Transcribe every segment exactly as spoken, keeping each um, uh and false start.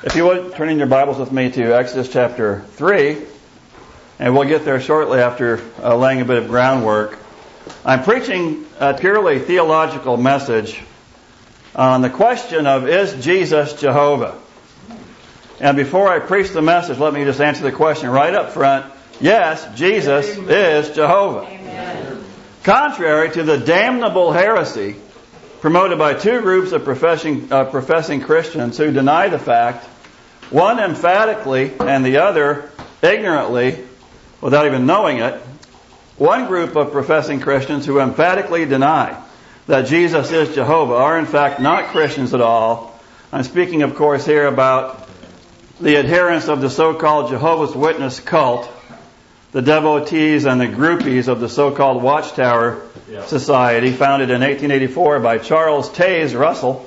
If you would, turn in your Bibles with me to Exodus chapter three, and we'll get there shortly after uh, laying a bit of groundwork. I'm preaching a purely theological message on the question of, is Jesus Jehovah? And before I preach the message, let me just answer the question right up front. Yes, Jesus Amen. Is Jehovah. Amen. Contrary to the damnable heresy promoted by two groups of professing, uh, professing Christians who deny the fact, one emphatically and the other ignorantly, without even knowing it. One group of professing Christians who emphatically deny that Jesus is Jehovah are in fact not Christians at all. I'm speaking, of course, here about the adherents of the so-called Jehovah's Witness cult, the devotees and the groupies of the so-called Watchtower yeah. Society, founded in eighteen eighty-four by Charles Taze Russell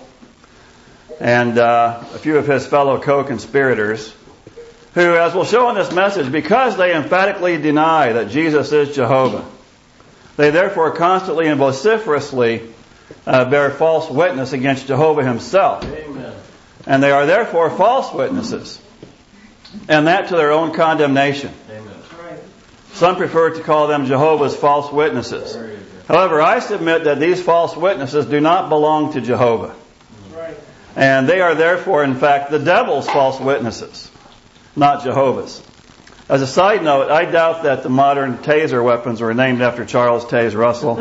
and uh, a few of his fellow co-conspirators, who, as we'll show in this message, because they emphatically deny that Jesus is Jehovah, they therefore constantly and vociferously uh, bear false witness against Jehovah himself. Amen. And they are therefore false witnesses, and that to their own condemnation. Amen. Some prefer to call them Jehovah's false witnesses. However, I submit that these false witnesses do not belong to Jehovah. And they are therefore, in fact, the devil's false witnesses, not Jehovah's. As a side note, I doubt that the modern taser weapons were named after Charles Taze Russell.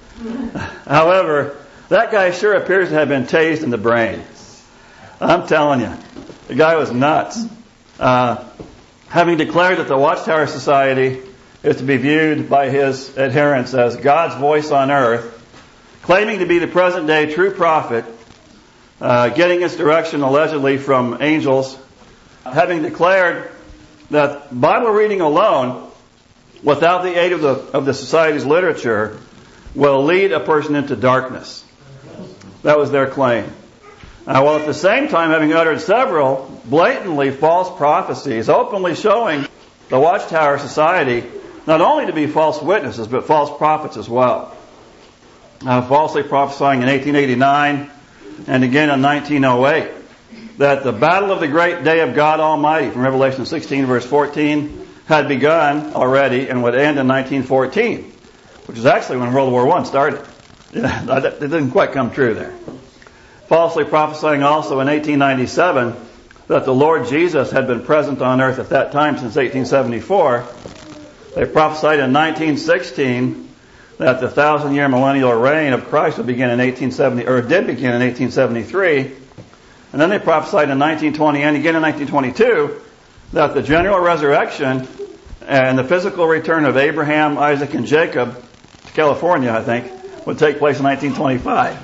However, that guy sure appears to have been tased in the brain. I'm telling you, the guy was nuts. Uh, having declared that the Watchtower Society is to be viewed by his adherents as God's voice on earth, claiming to be the present-day true prophet, uh, getting its direction allegedly from angels, having declared that Bible reading alone, without the aid of the of the Society's literature, will lead a person into darkness. That was their claim. Uh, while at the same time having uttered several blatantly false prophecies, openly showing the Watchtower Society not only to be false witnesses, but false prophets as well. Uh, falsely prophesying in eighteen eighty-nine and again in nineteen oh eight that the battle of the great day of God Almighty from Revelation sixteen verse fourteen had begun already and would end in nineteen fourteen, which is actually when World War One started. Yeah, it didn't quite come true there. Falsely prophesying also in eighteen ninety-seven that the Lord Jesus had been present on earth at that time since eighteen seventy-four. They prophesied in nineteen sixteen that the thousand-year millennial reign of Christ would begin in eighteen seventy, or did begin in eighteen seventy-three. And then they prophesied in nineteen twenty and again in nineteen twenty-two that the general resurrection and the physical return of Abraham, Isaac, and Jacob to California, I think, would take place in nineteen twenty-five.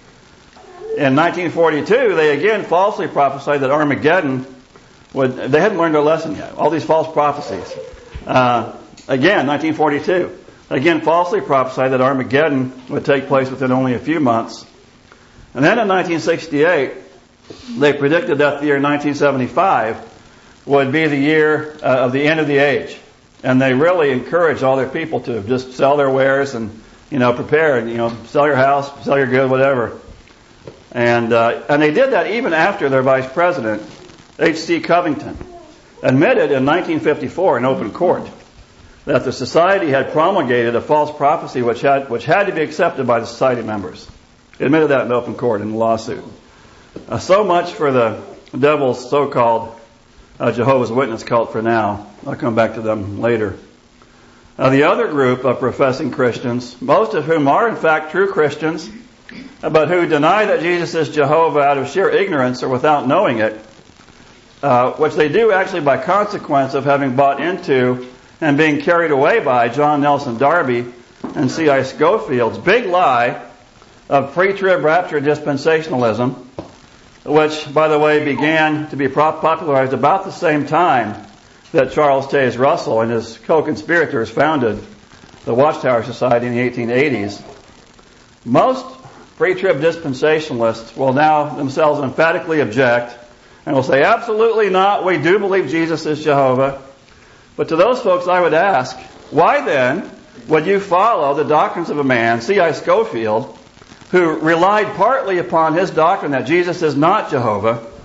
In nineteen forty-two, they again falsely prophesied that Armageddon would, they hadn't learned their lesson yet. All these false prophecies. Uh, again, nineteen forty-two. Again, falsely prophesied that Armageddon would take place within only a few months. And then in nineteen sixty-eight, they predicted that the year nineteen seventy-five would be the year uh, of the end of the age. And they really encouraged all their people to just sell their wares and, you know, prepare and, you know, sell your house, sell your good, whatever. And uh, and they did that even after their vice president, H C Covington, admitted in nineteen fifty-four in open court that the society had promulgated a false prophecy which had which had to be accepted by the society members. He admitted that in open court in the lawsuit. Uh, so much for the devil's so-called uh, Jehovah's Witness cult for now. I'll come back to them later. Uh, the other group of professing Christians, most of whom are in fact true Christians, but who deny that Jesus is Jehovah out of sheer ignorance or without knowing it, uh, which they do actually by consequence of having bought into and being carried away by John Nelson Darby and C I Scofield's big lie of pre-trib rapture dispensationalism, which, by the way, began to be popularized about the same time that Charles Taze Russell and his co-conspirators founded the Watchtower Society in the eighteen eighties. Most pre-trib dispensationalists will now themselves emphatically object and will say, absolutely not, we do believe Jesus is Jehovah. But to those folks I would ask, why then would you follow the doctrines of a man, C I Scofield, who relied partly upon his doctrine that Jesus is not Jehovah,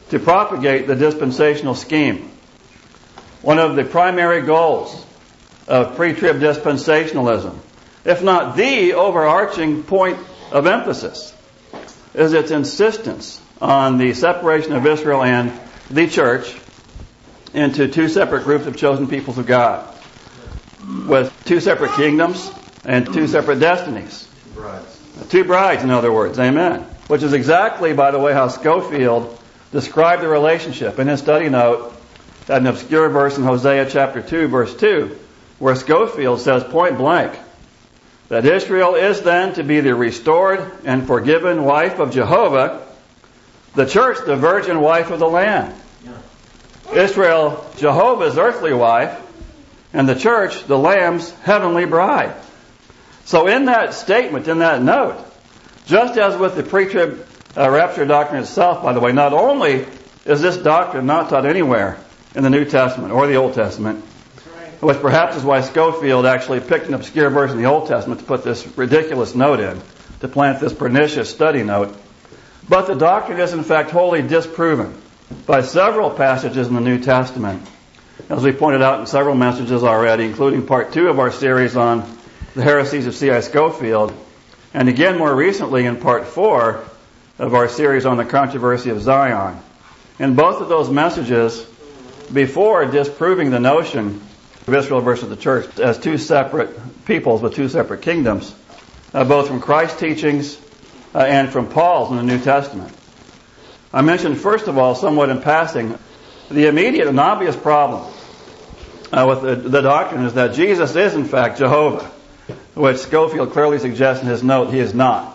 to propagate the dispensational scheme. One of the primary goals of pre-trib dispensationalism, if not the overarching point of emphasis, is its insistence on the separation of Israel and the church into two separate groups of chosen peoples of God, with two separate kingdoms and two separate destinies. Two brides. Two brides, in other words. Amen. Which is exactly, by the way, how Scofield described the relationship in his study note at an obscure verse in Hosea chapter two, verse two, where Scofield says point blank that Israel is then to be the restored and forgiven wife of Jehovah, the church the virgin wife of the Lamb. Yeah. Israel, Jehovah's earthly wife, and the church, the Lamb's heavenly bride. So in that statement, in that note, just as with the pre-trib uh, rapture doctrine itself, by the way, not only is this doctrine not taught anywhere in the New Testament or the Old Testament, which perhaps is why Scofield actually picked an obscure verse in the Old Testament to put this ridiculous note in, to plant this pernicious study note, but the doctrine is in fact wholly disproven by several passages in the New Testament, as we pointed out in several messages already, including part two of our series on the heresies of C I Scofield, and again more recently in part four of our series on the controversy of Zion. In both of those messages, before disproving the notion of Israel versus the church as two separate peoples with two separate kingdoms, uh, both from Christ's teachings uh, and from Paul's in the New Testament, I mentioned first of all, somewhat in passing, the immediate and obvious problem uh, with the, the doctrine is that Jesus is in fact Jehovah, which Scofield clearly suggests in his note he is not.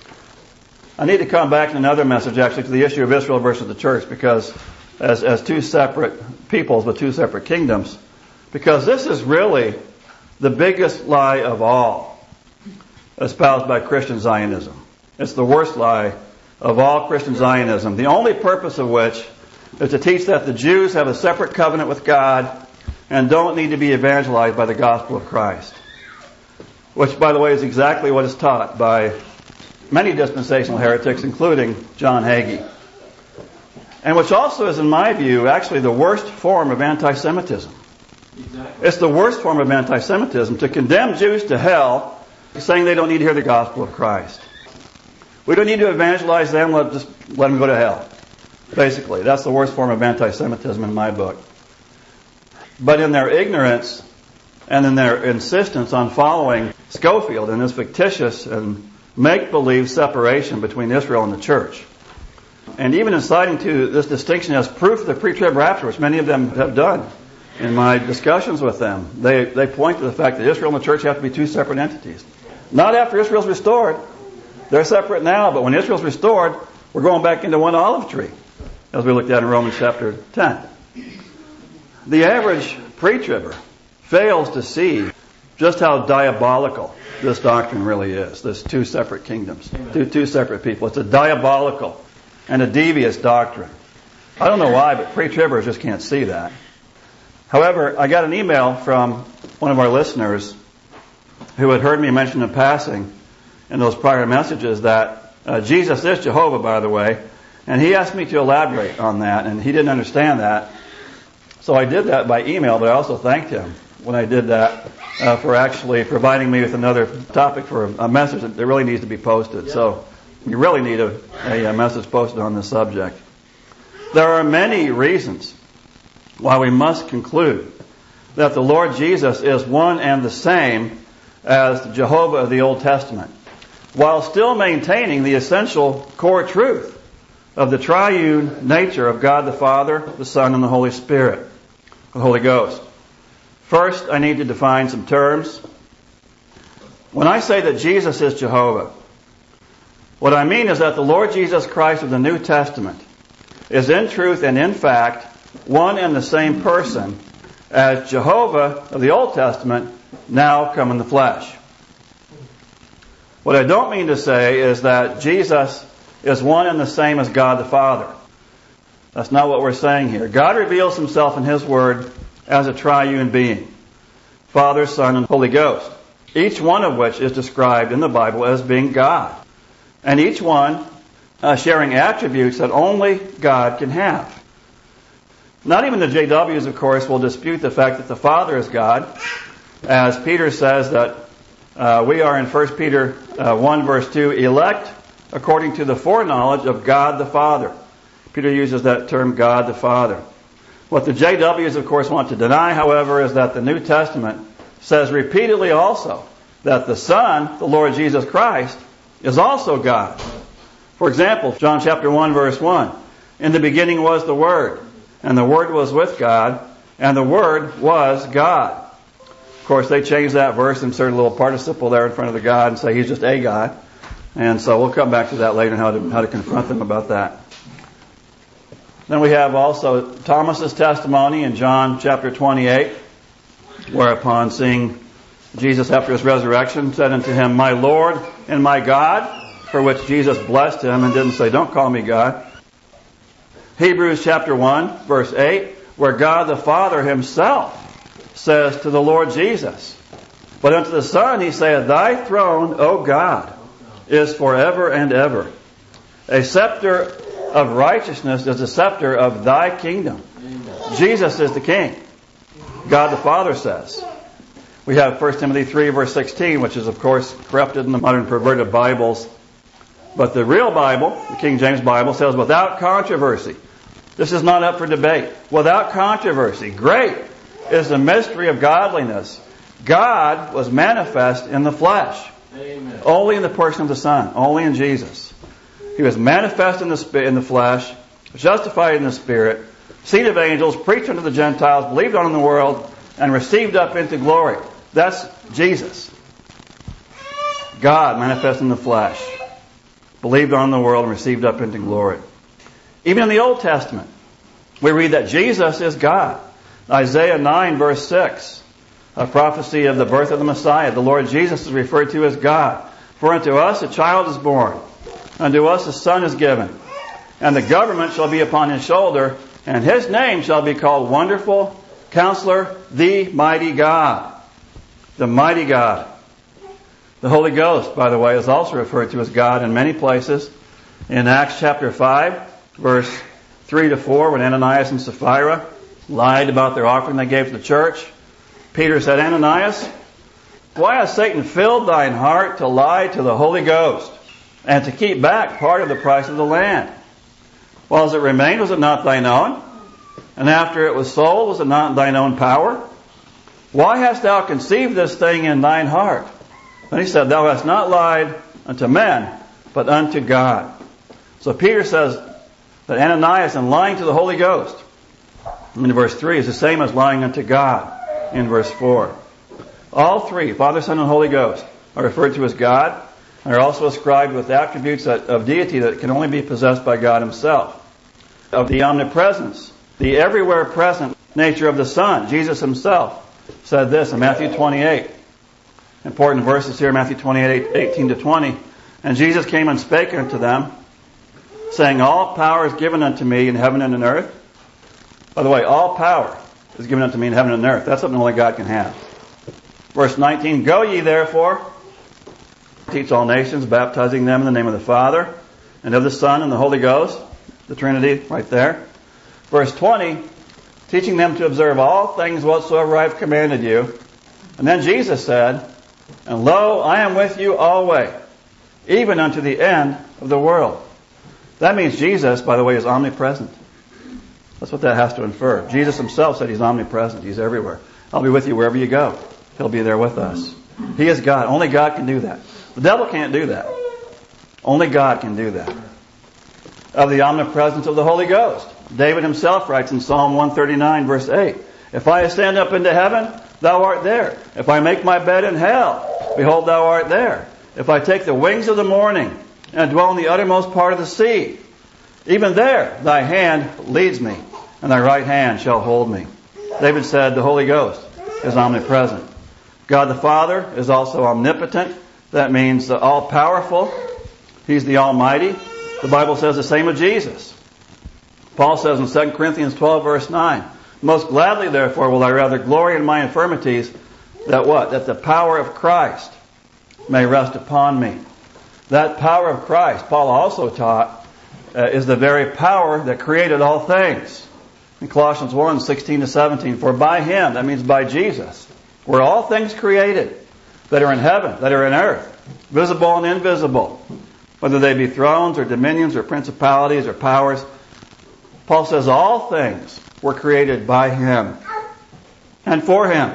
I need to come back in another message actually to the issue of Israel versus the church, because as, as two separate peoples with two separate kingdoms, because this is really the biggest lie of all espoused by Christian Zionism. It's the worst lie of all Christian Zionism, the only purpose of which is to teach that the Jews have a separate covenant with God and don't need to be evangelized by the gospel of Christ. Which, by the way, is exactly what is taught by many dispensational heretics, including John Hagee. And which also is, in my view, actually the worst form of anti-Semitism. Exactly. It's the worst form of anti-Semitism to condemn Jews to hell, saying they don't need to hear the gospel of Christ. We don't need to evangelize them, let, just let them go to hell. Basically, that's the worst form of anti-Semitism in my book. But in their ignorance and in their insistence on following Scofield and his fictitious and make-believe separation between Israel and the church, and even in citing to this distinction as proof of the pre-trib rapture, which many of them have done in my discussions with them, they, they point to the fact that Israel and the church have to be two separate entities. Not after Israel's restored. They're separate now, but when Israel's restored, we're going back into one olive tree, as we looked at in Romans chapter ten. The average pre-tribber fails to see just how diabolical this doctrine really is, this two separate kingdoms, two, two separate people. It's a diabolical and a devious doctrine. I don't know why, but pre-tribbers just can't see that. However, I got an email from one of our listeners who had heard me mention in passing in those prior messages that uh, Jesus is Jehovah, by the way, and he asked me to elaborate on that, and he didn't understand that. So I did that by email, but I also thanked him when I did that uh, for actually providing me with another topic for a message that really needs to be posted. Yeah. So you really need a, a, a message posted on this subject. There are many reasons why we must conclude that the Lord Jesus is one and the same as Jehovah of the Old Testament, while still maintaining the essential core truth of the triune nature of God the Father, the Son, and the Holy Spirit, the Holy Ghost. First, I need to define some terms. When I say that Jesus is Jehovah, what I mean is that the Lord Jesus Christ of the New Testament is in truth and in fact one and the same person as Jehovah of the Old Testament, now come in the flesh. What I don't mean to say is that Jesus is one and the same as God the Father. That's not what we're saying here. God reveals himself in his word as a triune being, Father, Son, and Holy Ghost, each one of which is described in the Bible as being God. And each one uh, sharing attributes that only God can have. Not even the J Ws, of course, will dispute the fact that the Father is God, as Peter says that uh, we are in First Peter uh, one verse two, elect according to the foreknowledge of God the Father. Peter uses that term, God the Father. What the J Ws, of course, want to deny, however, is that the New Testament says repeatedly also that the Son, the Lord Jesus Christ, is also God. For example, John chapter one verse one, in the beginning was the Word, and the Word was with God, and the Word was God. Of course, they changed that verse, insert a little participle there in front of the God and say He's just a God. And so we'll come back to that later and how to, how to confront them about that. Then we have also Thomas's testimony in John chapter twenty-eight, whereupon seeing Jesus after His resurrection said unto him, My Lord and my God, for which Jesus blessed him and didn't say, don't call me God. Hebrews chapter one, verse eight, where God the Father Himself says to the Lord Jesus, But unto the Son He saith, Thy throne, O God, is forever and ever. A scepter of righteousness is the scepter of Thy kingdom. Amen. Jesus is the King. God the Father says. We have First Timothy three, verse sixteen, which is, of course, corrupted in the modern perverted Bibles. But the real Bible, the King James Bible, says, without controversy. This is not up for debate. Without controversy. Great is the mystery of godliness. God was manifest in the flesh. Amen. Only in the person of the Son. Only in Jesus. He was manifest in the, in the flesh, justified in the Spirit, seed of angels, preached unto the Gentiles, believed on in the world, and received up into glory. That's Jesus. God manifest in the flesh, believed on in the world, and received up into glory. Even in the Old Testament, we read that Jesus is God. Isaiah nine, verse six, a prophecy of the birth of the Messiah. The Lord Jesus is referred to as God. For unto us a child is born, unto us a son is given, and the government shall be upon His shoulder, and His name shall be called Wonderful, Counselor, the Mighty God. The Mighty God. The Holy Ghost, by the way, is also referred to as God in many places. In Acts chapter five, verse three to four, when Ananias and Sapphira lied about their offering they gave to the church, Peter said, Ananias, why has Satan filled thine heart to lie to the Holy Ghost, and to keep back part of the price of the land? While as it remained, was it not thine own? And after it was sold, was it not in thine own power? Why hast thou conceived this thing in thine heart? Then he said, Thou hast not lied unto men, but unto God. So Peter says that Ananias, in lying to the Holy Ghost, in verse three, is the same as lying unto God in verse four. All three, Father, Son, and Holy Ghost, are referred to as God, and are also ascribed with attributes that, of deity that can only be possessed by God Himself. Of the omnipresence, the everywhere present nature of the Son, Jesus Himself said this in Matthew twenty-eight. Important verses here, Matthew twenty-eight, eighteen to twenty. And Jesus came and spake unto them, saying, All power is given unto me in heaven and in earth. By the way, all power is given unto me in heaven and earth. That's something only God can have. Verse nineteen, Go ye therefore, teach all nations, baptizing them in the name of the Father, and of the Son, and the Holy Ghost. The Trinity, right there. Verse twenty, teaching them to observe all things whatsoever I have commanded you. And then Jesus said, And lo, I am with you always, even unto the end of the world. That means Jesus, by the way, is omnipresent. That's what that has to infer. Jesus Himself said He's omnipresent. He's everywhere. I'll be with you wherever you go. He'll be there with us. He is God. Only God can do that. The devil can't do that. Only God can do that. Of the omnipresence of the Holy Ghost. David himself writes in Psalm one thirty-nine, verse eight, If I ascend up into heaven, Thou art there. If I make my bed in hell, behold, Thou art there. If I take the wings of the morning and dwell in the uttermost part of the sea, even there Thy hand leads me, and Thy right hand shall hold me. David said the Holy Ghost is omnipresent. God the Father is also omnipotent. That means all-powerful. He's the Almighty. The Bible says the same of Jesus. Paul says in Second Corinthians twelve, verse nine, Most gladly, therefore, will I rather glory in my infirmities, that what? That the power of Christ may rest upon me. That power of Christ, Paul also taught, uh, is the very power that created all things. In Colossians one, sixteen to seventeen, for by Him, that means by Jesus, were all things created that are in heaven, that are in earth, visible and invisible, whether they be thrones or dominions or principalities or powers. Paul says all things were created by Him and for Him.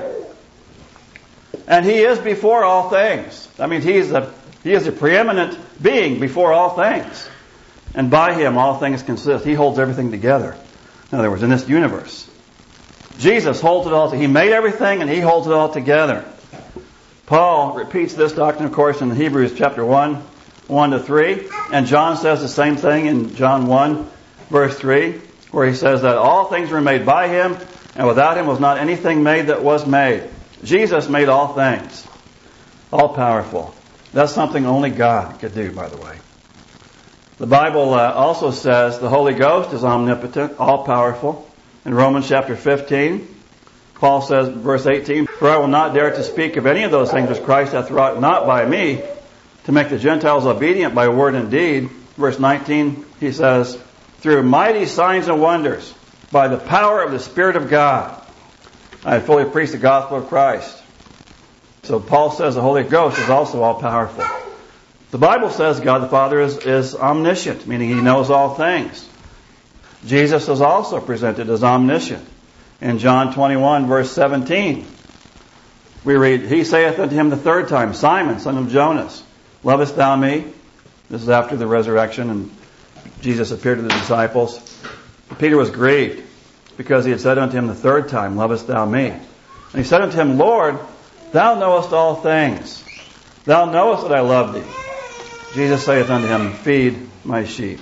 And He is before all things. That means He is the, He is the preeminent being before all things. And by Him all things consist. He holds everything together. In other words, in this universe. Jesus holds it all together. He made everything and He holds it all together. Paul repeats this doctrine, of course, in Hebrews chapter one, one to three. And John says the same thing in John one, verse three, where he says that all things were made by Him, and without Him was not anything made that was made. Jesus made all things. All powerful. That's something only God could do, by the way. The Bible uh, also says the Holy Ghost is omnipotent, all powerful. In Romans chapter fifteen, Paul says, verse eighteen, for I will not dare to speak of any of those things which Christ hath wrought not by me, to make the Gentiles obedient by word and deed. Verse nineteen, he says, through mighty signs and wonders, by the power of the Spirit of God, I have fully preached the gospel of Christ. So Paul says the Holy Ghost is also all powerful. The Bible says God the Father is, is omniscient, meaning He knows all things. Jesus is also presented as omniscient. In John twenty-one, verse seventeen, we read, He saith unto him the third time, Simon, son of Jonas, lovest thou me? This is after the resurrection, and Jesus appeared to the disciples. Peter was grieved, because he had said unto him the third time, lovest thou me? And he said unto him, Lord, thou knowest all things. Thou knowest that I love thee. Jesus saith unto him, feed my sheep.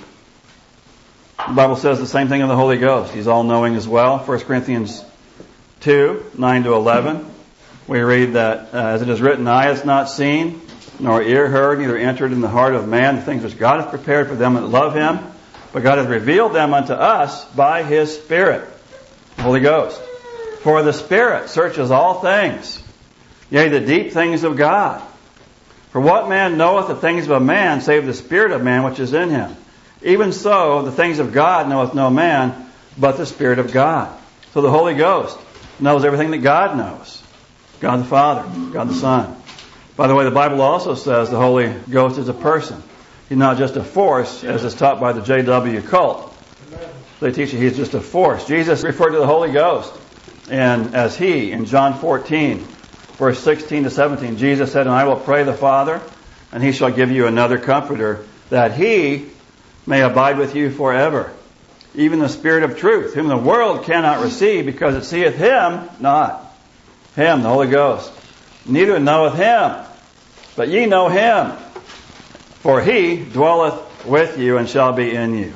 The Bible says the same thing of the Holy Ghost. He's all-knowing as well. First Corinthians two, nine to eleven. We read that, uh, as it is written, eye has not seen, nor ear heard, neither entered in the heart of man the things which God hath prepared for them that love Him. But God hath revealed them unto us by His Spirit, the Holy Ghost. For the Spirit searches all things, yea, the deep things of God. For what man knoweth the things of a man, save the Spirit of man which is in him? Even so, the things of God knoweth no man, but the Spirit of God. So the Holy Ghost knows everything that God knows. God the Father, God the Son. By the way, the Bible also says the Holy Ghost is a person. He's not just a force, as is taught by the J W cult. They teach you He's just a force. Jesus referred to the Holy Ghost and as He in John fourteen, verse sixteen to seventeen. Jesus said, and I will pray the Father, and He shall give you another Comforter, that He may abide with you forever. Even the Spirit of truth, whom the world cannot receive, because it seeth Him not. Him, the Holy Ghost. Neither knoweth Him, but ye know Him. For He dwelleth with you and shall be in you.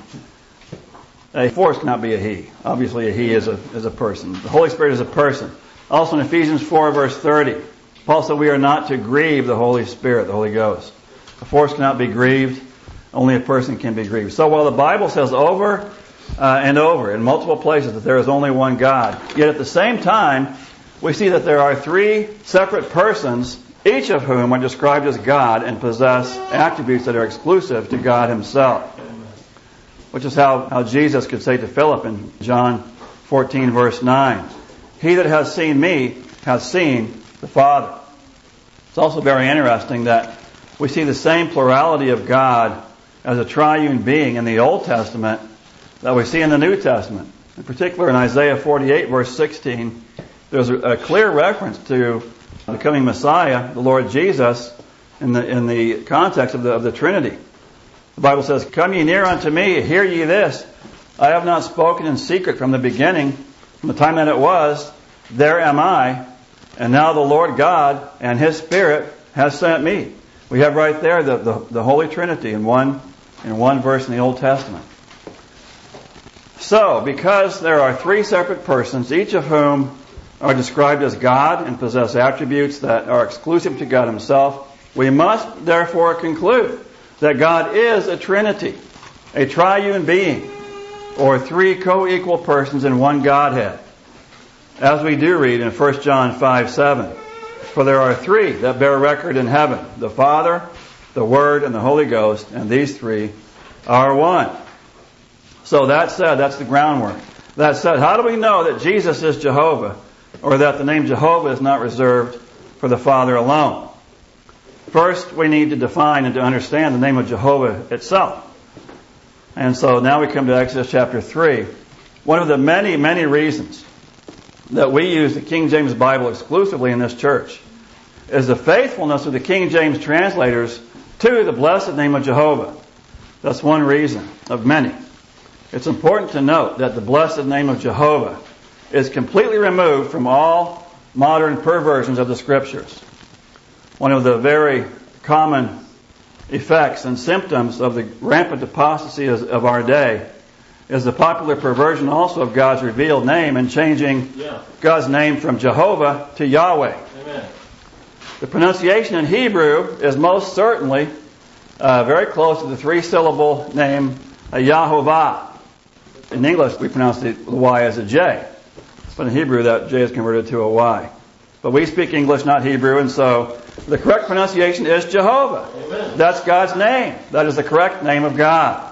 A force cannot be a He. Obviously a He is a, is a person. The Holy Spirit is a person. Also in Ephesians four, verse thirty, Paul said we are not to grieve the Holy Spirit, the Holy Ghost. A force cannot be grieved. Only a person can be grieved. So while the Bible says over uh, and over in multiple places that there is only one God, yet at the same time, we see that there are three separate persons, each of whom are described as God and possess attributes that are exclusive to God Himself. Which is how, how Jesus could say to Philip in John fourteen, verse nine, He that has seen me has seen the Father. It's also very interesting that we see the same plurality of God as a triune being in the Old Testament that we see in the New Testament. In particular, in Isaiah forty-eight, verse sixteen, there's a, a clear reference to the coming Messiah, the Lord Jesus, in the in the context of the of the Trinity. The Bible says, come ye near unto me, hear ye this. I have not spoken in secret from the beginning, from the time that it was. There am I, and now the Lord God and His Spirit has sent me. We have right there the, the, the Holy Trinity in one in one verse in the Old Testament. So, because there are three separate persons, each of whom are described as God and possess attributes that are exclusive to God Himself, we must therefore conclude that God is a Trinity, a triune being, or three co-equal persons in one Godhead. As we do read in First John five, seven, for there are three that bear record in heaven, the Father, the Word, and the Holy Ghost, and these three are one. So that said, that's the groundwork. That said, how do we know that Jesus is Jehovah, or that the name Jehovah is not reserved for the Father alone? First, we need to define and to understand the name of Jehovah itself. And so now we come to Exodus chapter three. One of the many, many reasons that we use the King James Bible exclusively in this church is the faithfulness of the King James translators to the blessed name of Jehovah. That's one reason of many. It's important to note that the blessed name of Jehovah is completely removed from all modern perversions of the Scriptures. One of the very common effects and symptoms of the rampant apostasy of our day is the popular perversion also of God's revealed name and changing yeah. God's name from Jehovah to Yahweh. Amen. The pronunciation in Hebrew is most certainly uh, very close to the three-syllable name uh, Yahovah. In English, we pronounce the Y as a J. But in Hebrew, that J is converted to a Y. But we speak English, not Hebrew, and so the correct pronunciation is Jehovah. Amen. That's God's name. That is the correct name of God.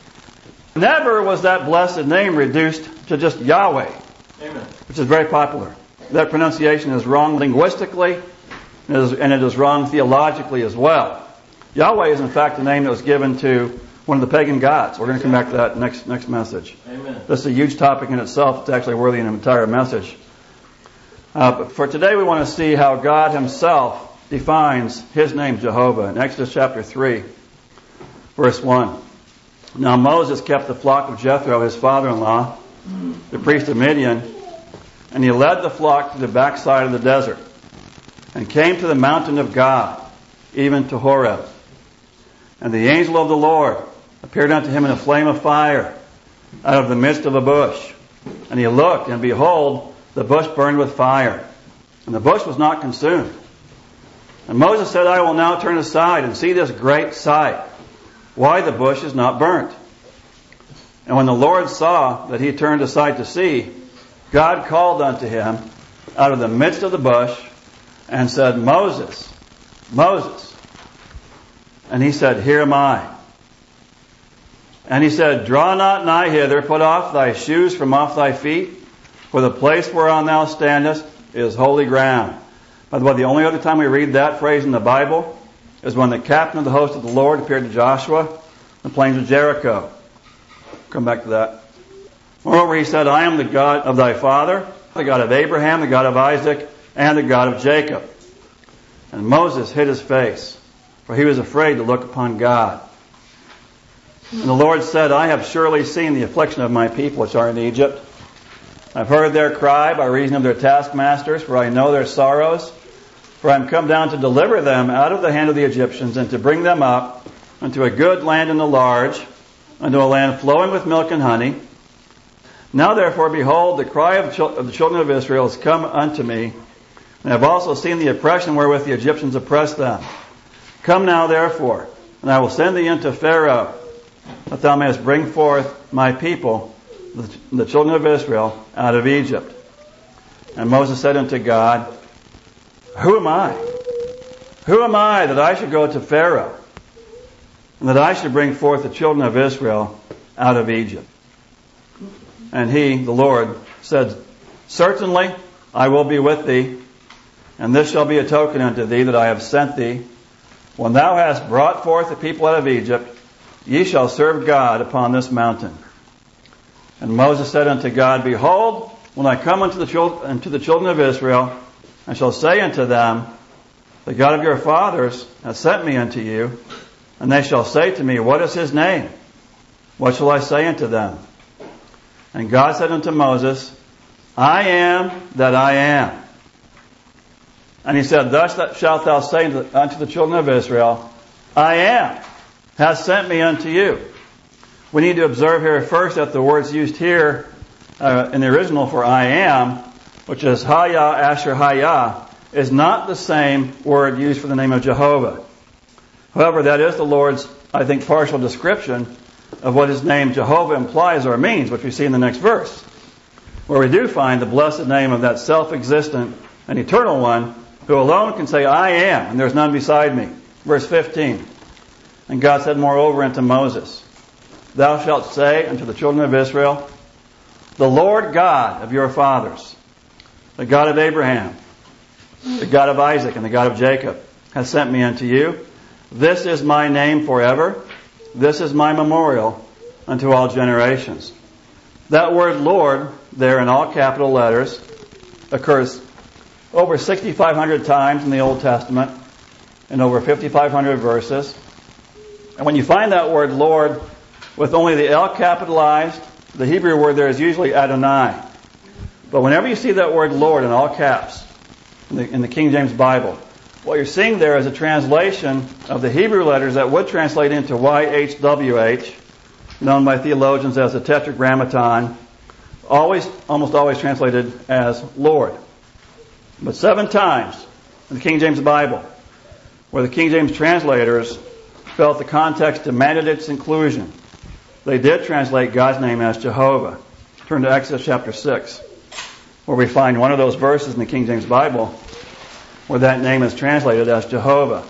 Never was that blessed name reduced to just Yahweh, Amen. Which is very popular. That pronunciation is wrong linguistically, and it is wrong theologically as well. Yahweh is, in fact, the name that was given to one of the pagan gods. We're going to come back to that next next message. Amen. This is a huge topic in itself. It's actually worthy of an entire message. Uh, but for today, we want to see how God Himself defines His name, Jehovah, in Exodus chapter three, verse one. Now Moses kept the flock of Jethro, his father-in-law, the priest of Midian, and he led the flock to the backside of the desert, and came to the mountain of God, even to Horeb. And the angel of the Lord appeared unto him in a flame of fire out of the midst of a bush. And he looked, and behold, the bush burned with fire, and the bush was not consumed. And Moses said, I will now turn aside and see this great sight, why the bush is not burnt. And when the Lord saw that he turned aside to see, God called unto him out of the midst of the bush and said, Moses, Moses. And he said, Here am I. And he said, Draw not nigh hither, put off thy shoes from off thy feet, for the place whereon thou standest is holy ground. By the way, the only other time we read that phrase in the Bible is when the captain of the host of the Lord appeared to Joshua in the plains of Jericho. Come back to that. Moreover, he said, I am the God of thy father, the God of Abraham, the God of Isaac, and the God of Jacob. And Moses hid his face, for he was afraid to look upon God. And the Lord said, I have surely seen the affliction of my people which are in Egypt. I've heard their cry by reason of their taskmasters, for I know their sorrows. For I am come down to deliver them out of the hand of the Egyptians, and to bring them up unto a good land and a large, unto a land flowing with milk and honey. Now therefore, behold, the cry of the children of Israel has come unto me, and I have also seen the oppression wherewith the Egyptians oppress them. Come now therefore, and I will send thee unto Pharaoh, that thou mayest bring forth my people, the children of Israel, out of Egypt. And Moses said unto God, Who am I? Who am I that I should go to Pharaoh, and that I should bring forth the children of Israel out of Egypt? And he, the Lord, said, Certainly I will be with thee, and this shall be a token unto thee that I have sent thee. When thou hast brought forth the people out of Egypt, ye shall serve God upon this mountain. And Moses said unto God, Behold, when I come unto the, chil- unto the children of Israel, I shall say unto them, The God of your fathers hath sent me unto you. And they shall say to me, What is his name? What shall I say unto them? And God said unto Moses, I am that I am. And he said, Thus shalt thou say unto the children of Israel, I am, hath sent me unto you. We need to observe here first that the words used here uh, in the original for I am, which is Haya Asher Haya, is not the same word used for the name of Jehovah. However, that is the Lord's, I think, partial description of what his name Jehovah implies or means, which we see in the next verse, where we do find the blessed name of that self-existent and eternal one who alone can say, I am, and there's none beside me. Verse fifteen. And God said moreover unto Moses, thou shalt say unto the children of Israel, the Lord God of your fathers, the God of Abraham, the God of Isaac, and the God of Jacob, has sent me unto you. This is my name forever. This is my memorial unto all generations. That word Lord, there in all capital letters, occurs over sixty-five hundred times in the Old Testament, in over fifty-five hundred verses. And when you find that word Lord with only the L capitalized, the Hebrew word there is usually Adonai. But whenever you see that word Lord in all caps in the, in the King James Bible, what you're seeing there is a translation of the Hebrew letters that would translate into Y H W H, known by theologians as the Tetragrammaton, always, almost always translated as Lord. But seven times in the King James Bible, where the King James translators felt the context demanded its inclusion, they did translate God's name as Jehovah. Turn to Exodus chapter six, where we find one of those verses in the King James Bible where that name is translated as Jehovah.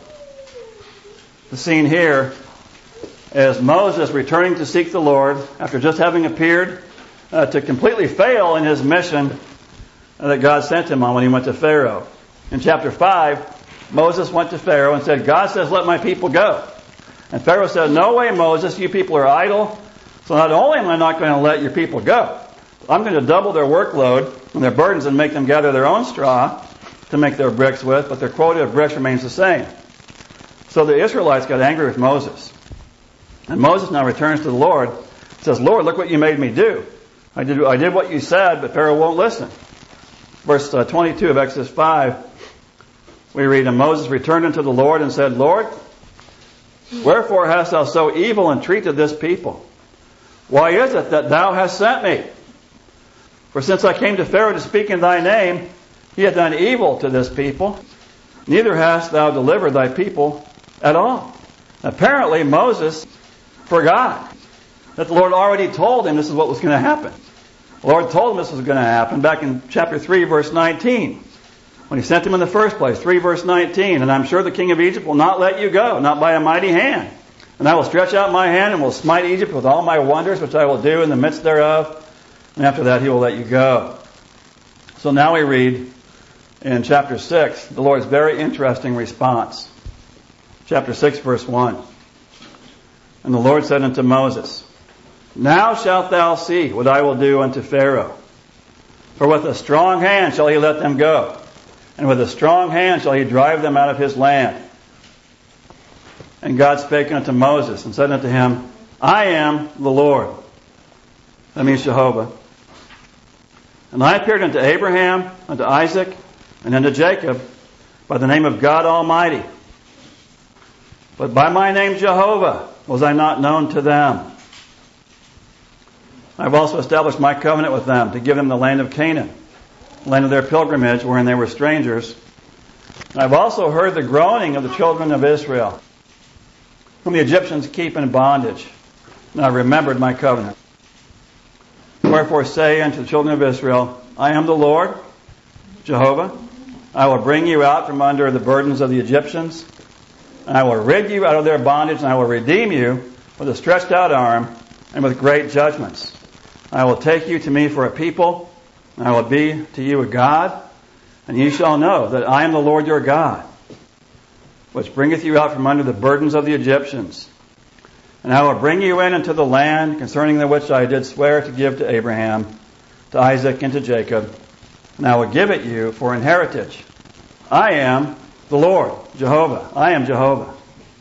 The scene here is Moses returning to seek the Lord after just having appeared uh, to completely fail in his mission that God sent him on when he went to Pharaoh. In chapter five, Moses went to Pharaoh and said, God says, let my people go. And Pharaoh said, no way, Moses, you people are idle. So not only am I not going to let your people go, I'm going to double their workload and their burdens and make them gather their own straw to make their bricks with, but their quota of bricks remains the same. So the Israelites got angry with Moses. And Moses now returns to the Lord and says, Lord, look what you made me do. I did, I did what you said, but Pharaoh won't listen. Verse uh, twenty-two of Exodus five, we read, and Moses returned unto the Lord and said, Lord, wherefore hast thou so evil entreated this people? Why is it that thou hast sent me? For since I came to Pharaoh to speak in thy name, he hath done evil to this people. Neither hast thou delivered thy people at all. Apparently Moses forgot that the Lord already told him this is what was going to happen. The Lord told him this was going to happen back in chapter three, verse nineteen. When he sent him in the first place, three verse nineteen, and I'm sure the king of Egypt will not let you go, not by a mighty hand. And I will stretch out my hand and will smite Egypt with all my wonders, which I will do in the midst thereof. And after that he will let you go. So now we read in chapter six, the Lord's very interesting response. Chapter six, verse one. And the Lord said unto Moses, now shalt thou see what I will do unto Pharaoh. For with a strong hand shall he let them go, and with a strong hand shall he drive them out of his land. And God spake unto Moses, and said unto him, I am the Lord. That means Jehovah. And I appeared unto Abraham, unto Isaac, and unto Jacob, by the name of God Almighty. But by my name Jehovah was I not known to them. I have also established my covenant with them, to give them the land of Canaan, the land of their pilgrimage, wherein they were strangers. And I have also heard the groaning of the children of Israel, whom the Egyptians keep in bondage. And I remembered my covenant. Wherefore say unto the children of Israel, I am the Lord, Jehovah. I will bring you out from under the burdens of the Egyptians, and I will rid you out of their bondage, and I will redeem you with a stretched out arm and with great judgments. I will take you to me for a people, and I will be to you a God, and ye shall know that I am the Lord your God, which bringeth you out from under the burdens of the Egyptians. And I will bring you in into the land concerning the which I did swear to give to Abraham, to Isaac, and to Jacob, and I will give it you for an heritage. I am the Lord, Jehovah. I am Jehovah.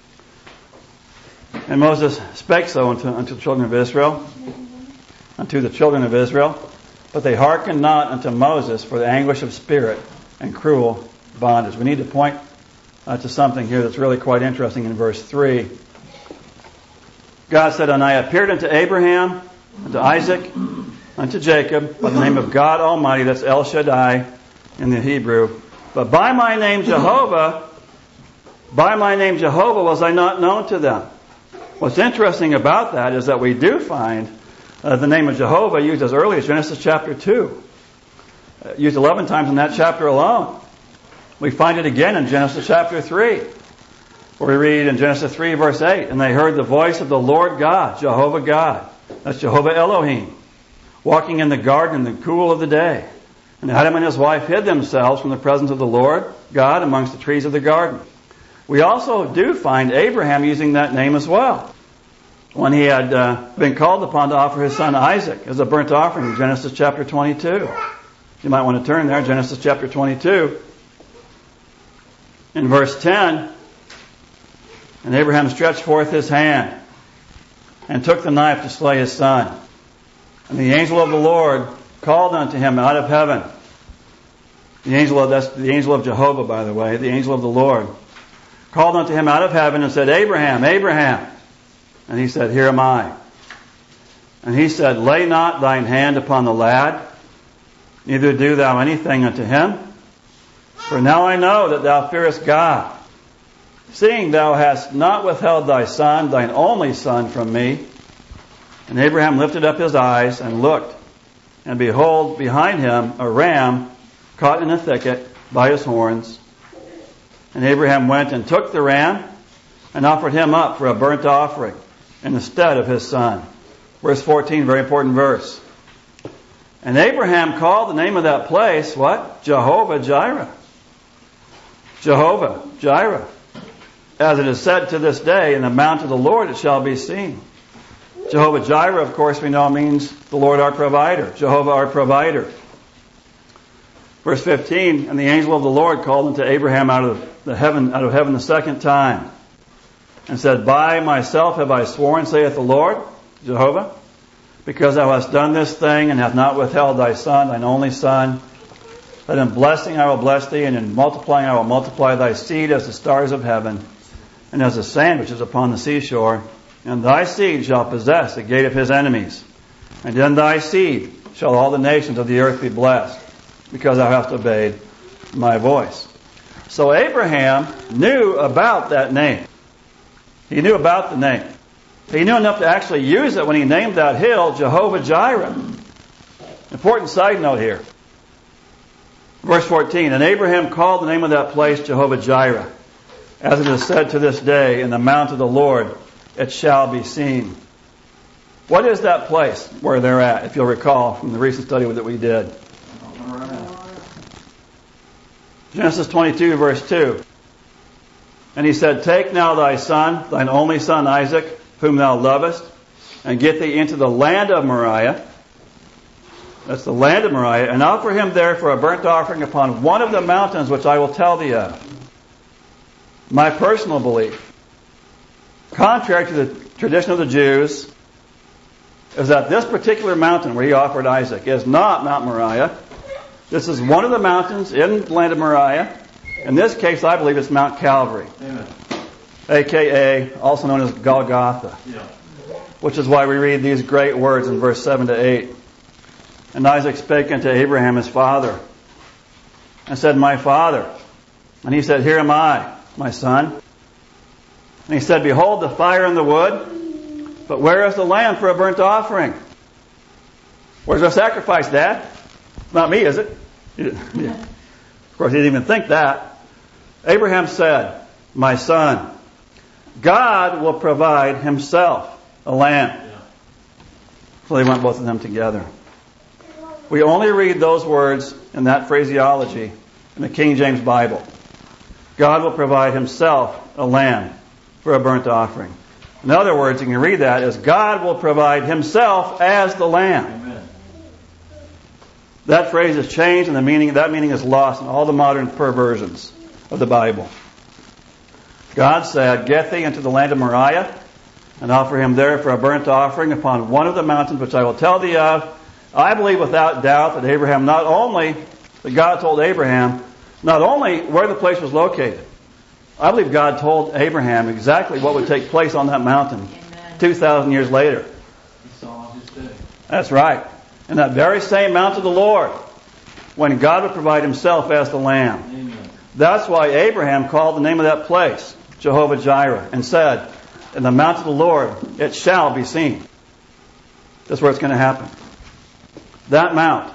And Moses spake so unto, unto the children of Israel, unto the children of Israel, but they hearkened not unto Moses for the anguish of spirit and cruel bondage. We need to point uh, to something here that's really quite interesting in verse three. God said, and I appeared unto Abraham, unto Isaac, unto Jacob, by the name of God Almighty, that's El Shaddai in the Hebrew. But by my name Jehovah, by my name Jehovah was I not known to them. What's interesting about that is that we do find uh, the name of Jehovah used as early as Genesis chapter two. Uh, used eleven times in that chapter alone. We find it again in Genesis chapter three. Where we read in Genesis three, verse eight, and they heard the voice of the Lord God, Jehovah God, that's Jehovah Elohim, walking in the garden in the cool of the day. And Adam and his wife hid themselves from the presence of the Lord God amongst the trees of the garden. We also do find Abraham using that name as well, when he had uh, been called upon to offer his son Isaac as a burnt offering in Genesis chapter twenty-two. You might want to turn there, Genesis chapter twenty-two. In verse ten, and Abraham stretched forth his hand and took the knife to slay his son. And the angel of the Lord called unto him out of heaven. The angel of, that's the angel of Jehovah, by the way, the angel of the Lord, called unto him out of heaven and said, Abraham, Abraham. And he said, Here am I. And he said, Lay not thine hand upon the lad, neither do thou anything unto him. For now I know that thou fearest God, seeing thou hast not withheld thy son, thine only son, from me. And Abraham lifted up his eyes and looked, and behold, behind him a ram caught in a thicket by his horns. And Abraham went and took the ram and offered him up for a burnt offering in the stead of his son. Verse fourteen, very important verse. And Abraham called the name of that place, what? Jehovah Jireh. Jehovah Jireh. As it is said to this day, in the mount of the Lord it shall be seen. Jehovah Jireh, of course, we know means the Lord our provider. Jehovah our provider. Verse fifteen, and the angel of the Lord called unto Abraham out of the heaven, out of heaven the second time, and said, By myself have I sworn, saith the Lord, Jehovah, because thou hast done this thing, and hast not withheld thy son, thine only son, that in blessing I will bless thee, and in multiplying I will multiply thy seed as the stars of heaven, and as the sand which is upon the seashore. And thy seed shall possess the gate of his enemies. And in thy seed shall all the nations of the earth be blessed, because thou hast obeyed my voice. So Abraham knew about that name. He knew about the name. He knew enough to actually use it when he named that hill Jehovah Jireh. Important side note here. Verse fourteen, and Abraham called the name of that place Jehovah Jireh, as it is said to this day, in the mount of the Lord it shall be seen. What is that place where they're at, if you'll recall from the recent study that we did? Genesis twenty-two, verse two. And he said, Take now thy son, thine only son Isaac, whom thou lovest, and get thee into the land of Moriah. That's the land of Moriah, and offer him there for a burnt offering upon one of the mountains which I will tell thee of. My personal belief, contrary to the tradition of the Jews, is that this particular mountain where he offered Isaac is not Mount Moriah. This is one of the mountains in the land of Moriah. In this case, I believe it's Mount Calvary. Amen. A K A, also known as Golgotha. Yeah. Which is why we read these great words in verse seven to eight. And Isaac spake unto Abraham his father, and said, My father. And he said, Here am I, my son. And he said, Behold the fire and the wood, but where is the lamb for a burnt offering? Where's our sacrifice, Dad? Not me, is it? Yeah. Of course, he didn't even think that. Abraham said, My son, God will provide himself a lamb. Yeah. So they went both of them together. We only read those words in that phraseology in the King James Bible. God will provide himself a lamb for a burnt offering. In other words, you can read that as God will provide himself as the lamb. Amen. That phrase is changed and the meaning, that meaning is lost in all the modern perversions of the Bible. God said, Get thee into the land of Moriah and offer him there for a burnt offering upon one of the mountains which I will tell thee of. I believe without doubt that Abraham not only, that God told Abraham not only where the place was located, I believe God told Abraham exactly what would take place on that mountain two thousand years later. That's right. In that very same mount of the Lord, when God would provide himself as the lamb. Amen. That's why Abraham called the name of that place Jehovah Jireh and said, In the mount of the Lord it shall be seen. That's where it's going to happen. That mount,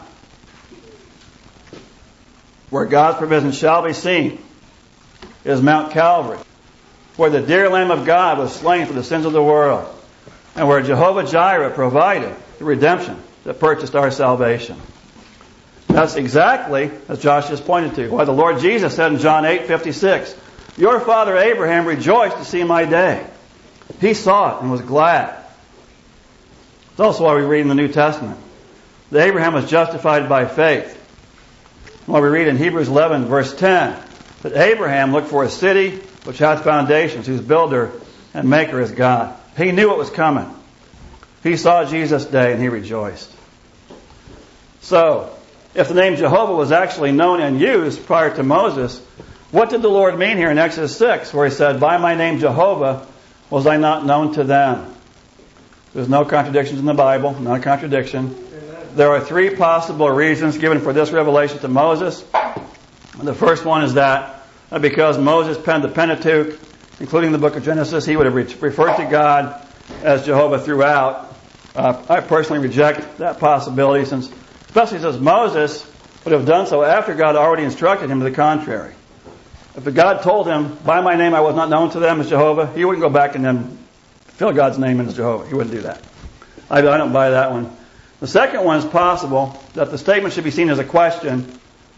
where God's provision shall be seen, is Mount Calvary. where the dear Lamb of God was slain for the sins of the world, and where Jehovah Jireh provided the redemption that purchased our salvation. That's exactly, as Josh just pointed to, why the Lord Jesus said in John eight fifty-six, your father Abraham rejoiced to see my day. He saw it and was glad. It's also why we read in the New Testament that Abraham was justified by faith. Why we read in Hebrews eleven, verse ten, that Abraham looked for a city which hath foundations, whose builder and maker is God. He knew it was coming. He saw Jesus' day and he rejoiced. So, if the name Jehovah was actually known and used prior to Moses, what did the Lord mean here in Exodus six, where he said, by my name Jehovah was I not known to them? There's no contradictions in the Bible, not a contradiction. There are three possible reasons given for this revelation to Moses. The first one is that because Moses penned the Pentateuch, including the book of Genesis, he would have referred to God as Jehovah throughout. Uh, I personally reject that possibility, since, especially since Moses would have done so after God already instructed him to the contrary. If God told him, by my name I was not known to them as Jehovah, he wouldn't go back and then fill God's name in as Jehovah. He wouldn't do that. I, I don't buy that one. The second one is possible, that the statement should be seen as a question,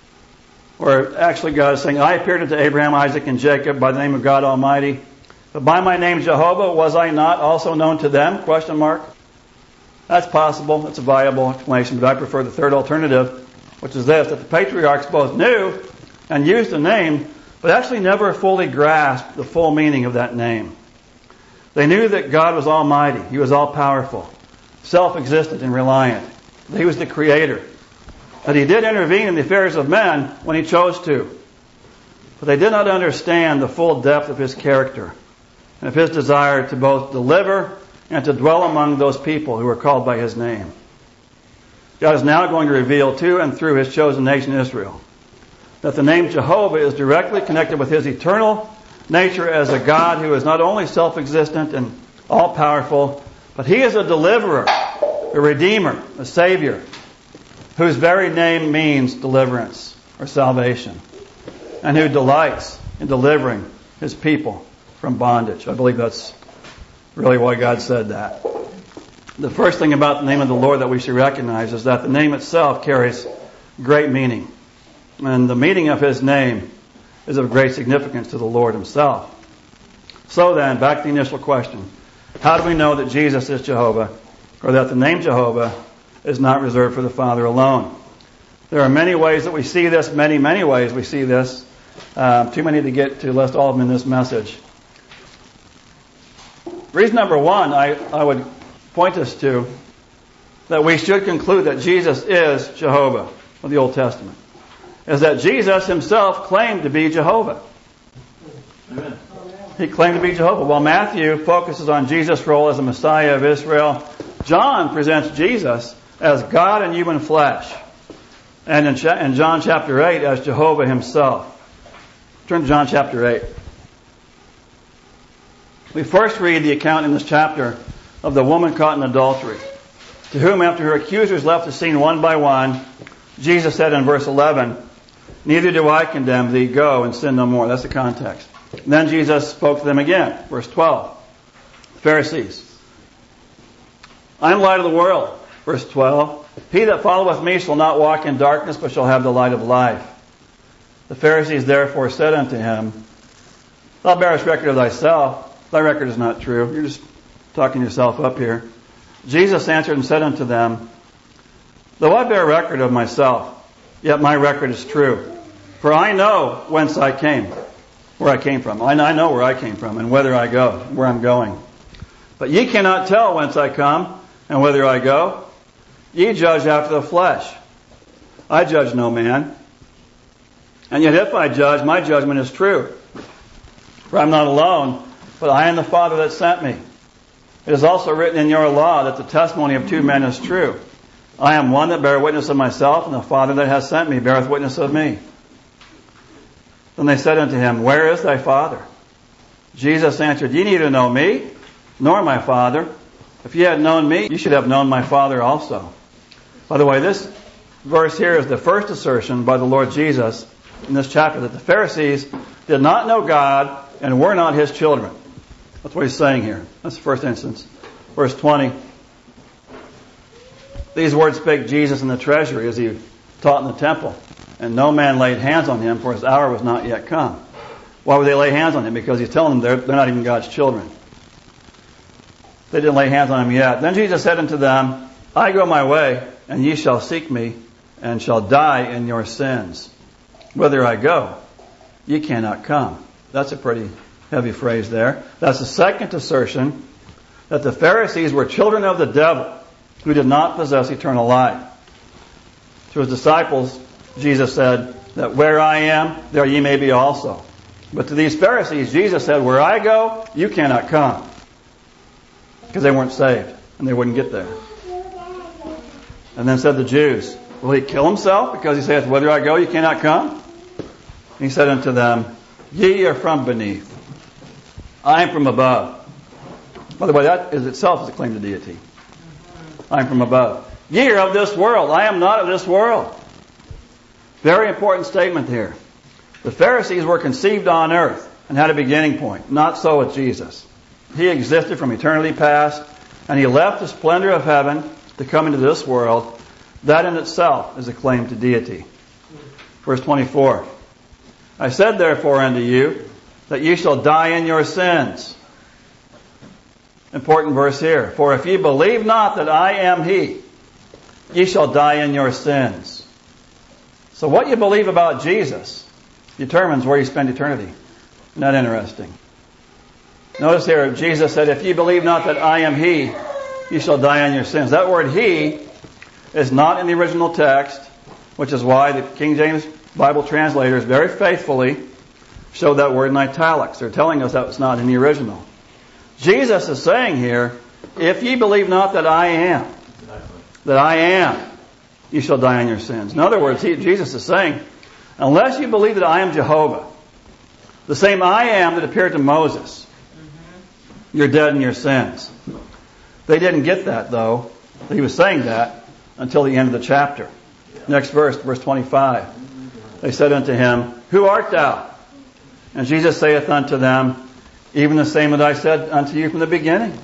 where actually God is saying, I appeared unto Abraham, Isaac, and Jacob by the name of God Almighty. But by my name Jehovah was I not also known to them? Question mark. That's possible. That's a viable explanation, but I prefer the third alternative, which is this, that the patriarchs both knew and used the name, but actually never fully grasped the full meaning of that name. They knew that God was almighty. He was all-powerful, self-existent and reliant. That he was the creator. That he did intervene in the affairs of men when he chose to. But they did not understand the full depth of his character and of his desire to both deliver and to dwell among those people who are called by his name. God is now going to reveal to and through his chosen nation Israel that the name Jehovah is directly connected with his eternal nature as a God who is not only self-existent and all-powerful, but he is a deliverer, a redeemer, a savior, whose very name means deliverance or salvation, and who delights in delivering his people from bondage. I believe that's really why God said that. The first thing about the name of the Lord that we should recognize is that the name itself carries great meaning. And the meaning of his name is of great significance to the Lord himself. So then, back to the initial question. How do we know that Jesus is Jehovah, or that the name Jehovah is not reserved for the Father alone? There are many ways that we see this, many, many ways we see this. Um, too many to get to list all of them in this message. Reason number one, I, I would point us to, that we should conclude that Jesus is Jehovah of the Old Testament, is that Jesus himself claimed to be Jehovah. Amen. He claimed to be Jehovah. While Matthew focuses on Jesus' role as the Messiah of Israel, John presents Jesus as God in human flesh. And in, cha- in John chapter eight as Jehovah himself. Turn to John chapter eight. We first read the account in this chapter of the woman caught in adultery, to whom after her accusers left the scene one by one, Jesus said in verse eleven, neither do I condemn thee, go and sin no more. That's the context. And then Jesus spoke to them again. Verse twelve. The Pharisees. I am the light of the world. Verse twelve. He that followeth me shall not walk in darkness, but shall have the light of life. The Pharisees therefore said unto him, thou bearest record of thyself. Thy record is not true. You're just talking yourself up here. Jesus answered and said unto them, though I bear record of myself, yet my record is true. For I know whence I came, where I came from. I know where I came from and whither I go, where I'm going. But ye cannot tell whence I come and whither I go. Ye judge after the flesh. I judge no man. And yet if I judge, my judgment is true. For I'm not alone, but I am the Father that sent me. It is also written in your law that the testimony of two men is true. I am one that bear witness of myself, and the Father that has sent me beareth witness of me. Then they said unto him, where is thy Father? Jesus answered, ye neither know me, nor my Father. If ye had known me, you should have known my Father also. By the way, this verse here is the first assertion by the Lord Jesus in this chapter that the Pharisees did not know God and we're not his children. That's what he's saying here. That's the first instance. Verse twenty. These words spake Jesus in the treasury as he taught in the temple. And no man laid hands on him, for his hour was not yet come. Why would they lay hands on him? Because he's telling them they're, they're not even God's children. They didn't lay hands on him yet. Then Jesus said unto them, I go my way, and ye shall seek me, and shall die in your sins. Whither I go, ye cannot come. That's a pretty heavy phrase there. That's the second assertion that the Pharisees were children of the devil who did not possess eternal life. To his disciples, Jesus said that where I am, there ye may be also. But to these Pharisees, Jesus said, where I go, you cannot come. Because they weren't saved, and they wouldn't get there. And then said the Jews, will he kill himself? Because he saith, whither I go, you cannot come? And he said unto them, ye are from beneath. I am from above. By the way, that is itself is a claim to deity. I am from above. Ye are of this world. I am not of this world. Very important statement here. The Pharisees were conceived on earth and had a beginning point. Not so with Jesus. He existed from eternity past, and he left the splendor of heaven to come into this world. That in itself is a claim to deity. Verse twenty-four. I said therefore unto you, that ye shall die in your sins. Important verse here. For if ye believe not that I am he, ye shall die in your sins. So what you believe about Jesus determines where you spend eternity. Isn't that interesting? Notice here, Jesus said, if ye believe not that I am he, ye shall die in your sins. That word he is not in the original text, which is why the King James Bible translators very faithfully showed that word in italics. They're telling us that it's not in the original. Jesus is saying here, if ye believe not that I am, that I am, you shall die in your sins. In other words, he, Jesus is saying, unless you believe that I am Jehovah, the same I am that appeared to Moses, you're dead in your sins. They didn't get that, though. He was saying that until the end of the chapter. Next verse, verse twenty-five. They said unto him, who art thou? And Jesus saith unto them, even the same that I said unto you from the beginning.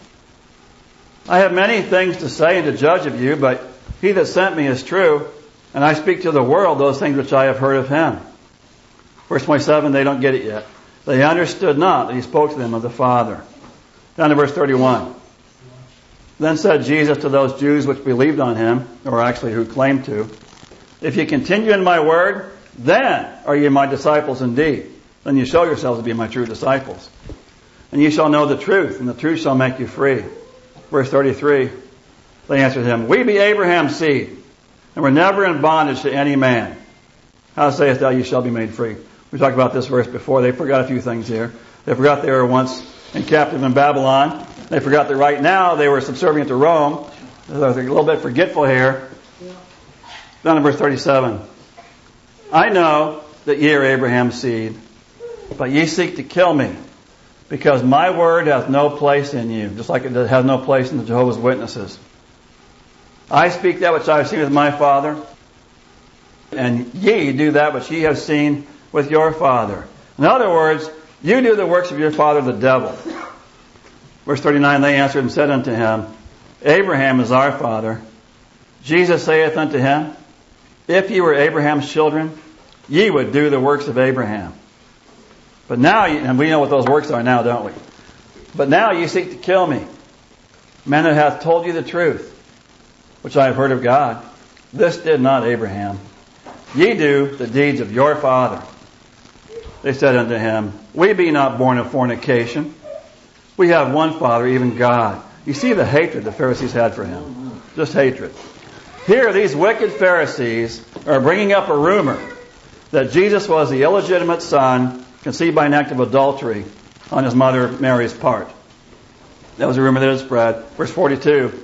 I have many things to say and to judge of you, but he that sent me is true, and I speak to the world those things which I have heard of him. Verse twenty-seven, they don't get it yet. They understood not that he spoke to them of the Father. Down to verse thirty-one. Then said Jesus to those Jews which believed on him, or actually who claimed to, if ye continue in my word, then are ye my disciples indeed. Then you show yourselves to be my true disciples. And ye shall know the truth, and the truth shall make you free. Verse thirty-three. They answered him, we be Abraham's seed, and we're never in bondage to any man. How sayest thou ye shall be made free? We talked about this verse before. They forgot a few things here. They forgot they were once and captive in Babylon. They forgot that right now they were subservient to Rome. They're a little bit forgetful here. Down to verse thirty-seven. I know that ye are Abraham's seed, but ye seek to kill me, because my word hath no place in you, just like it has no place in the Jehovah's Witnesses. I speak that which I have seen with my Father, and ye do that which ye have seen with your father. In other words, you do the works of your father the devil. Verse thirty-nine, they answered and said unto him, Abraham is our father. Jesus saith unto him, if ye were Abraham's children, ye would do the works of Abraham. But now, and we know what those works are now, don't we? But now ye seek to kill me, man that hath told you the truth, which I have heard of God. This did not Abraham. Ye do the deeds of your father. They said unto him, we be not born of fornication. We have one Father, even God. You see the hatred the Pharisees had for him. Just hatred. Here, these wicked Pharisees are bringing up a rumor that Jesus was the illegitimate son conceived by an act of adultery on his mother Mary's part. That was a rumor that had spread. Verse forty-two.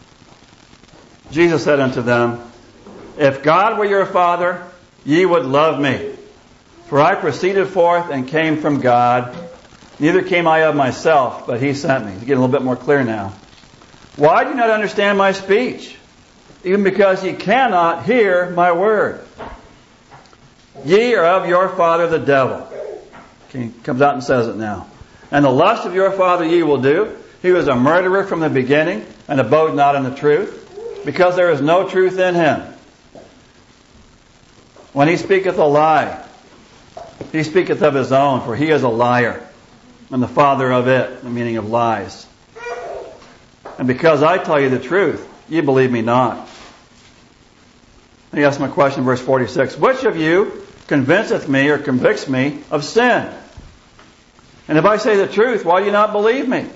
Jesus said unto them, if God were your Father, ye would love me. For I proceeded forth and came from God. Neither came I of myself, but he sent me. It's getting a little bit more clear now. Why do you not understand my speech? Even because ye cannot hear my word. Ye are of your father the devil. He comes out and says it now. And the lust of your father ye will do. He was a murderer from the beginning, and abode not in the truth, because there is no truth in him. When he speaketh a lie, he speaketh of his own, for he is a liar, and the father of it, the meaning of lies. And because I tell you the truth, ye believe me not. He asks my question, verse forty-six. Which of you convinceth me or convicts me of sin? And if I say the truth, why do you not believe me?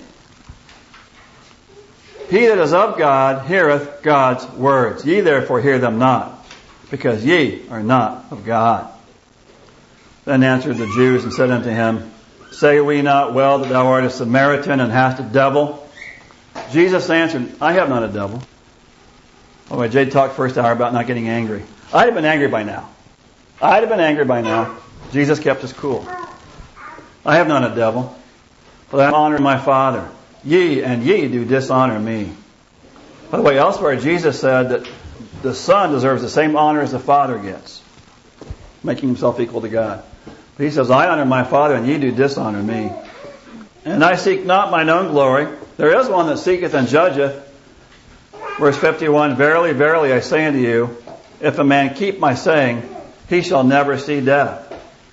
He that is of God heareth God's words. Ye therefore hear them not, because ye are not of God. Then answered the Jews and said unto him, Say we not well that thou art a Samaritan and hast a devil? Jesus answered, I have not a devil. Oh, wait, Jade talked first hour about not getting angry. I'd have been angry by now. I'd have been angry by now. Jesus kept us cool. I have not a devil, but I honor my Father. Ye and ye do dishonor me. By the way, elsewhere Jesus said that the Son deserves the same honor as the Father gets, making himself equal to God. But he says, I honor my Father, and ye do dishonor me. And I seek not mine own glory. There is one that seeketh and judgeth. Verse fifty-one, Verily, verily, I say unto you, if a man keep my saying, he shall never see death.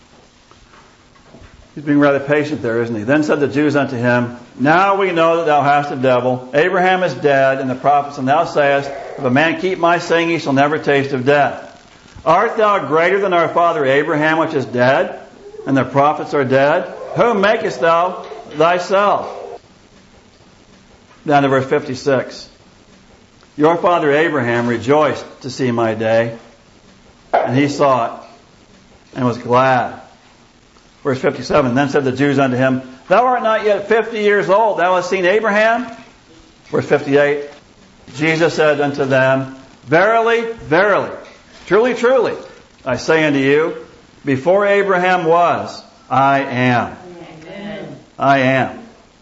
He's being rather patient there, isn't he? Then said the Jews unto him, Now we know that thou hast a devil. Abraham is dead, and the prophets, and thou sayest, If a man keep my saying, he shall never taste of death. Art thou greater than our father Abraham, which is dead, and the prophets are dead? Whom makest thou thyself? Down to verse fifty-six. Your father Abraham rejoiced to see my day, and he saw it, and was glad. Verse fifty-seven, Then said the Jews unto him, Thou art not yet fifty years old, thou hast seen Abraham? Verse fifty-eight, Jesus said unto them, Verily, verily, truly, truly, I say unto you, before Abraham was, I am. Amen. I am.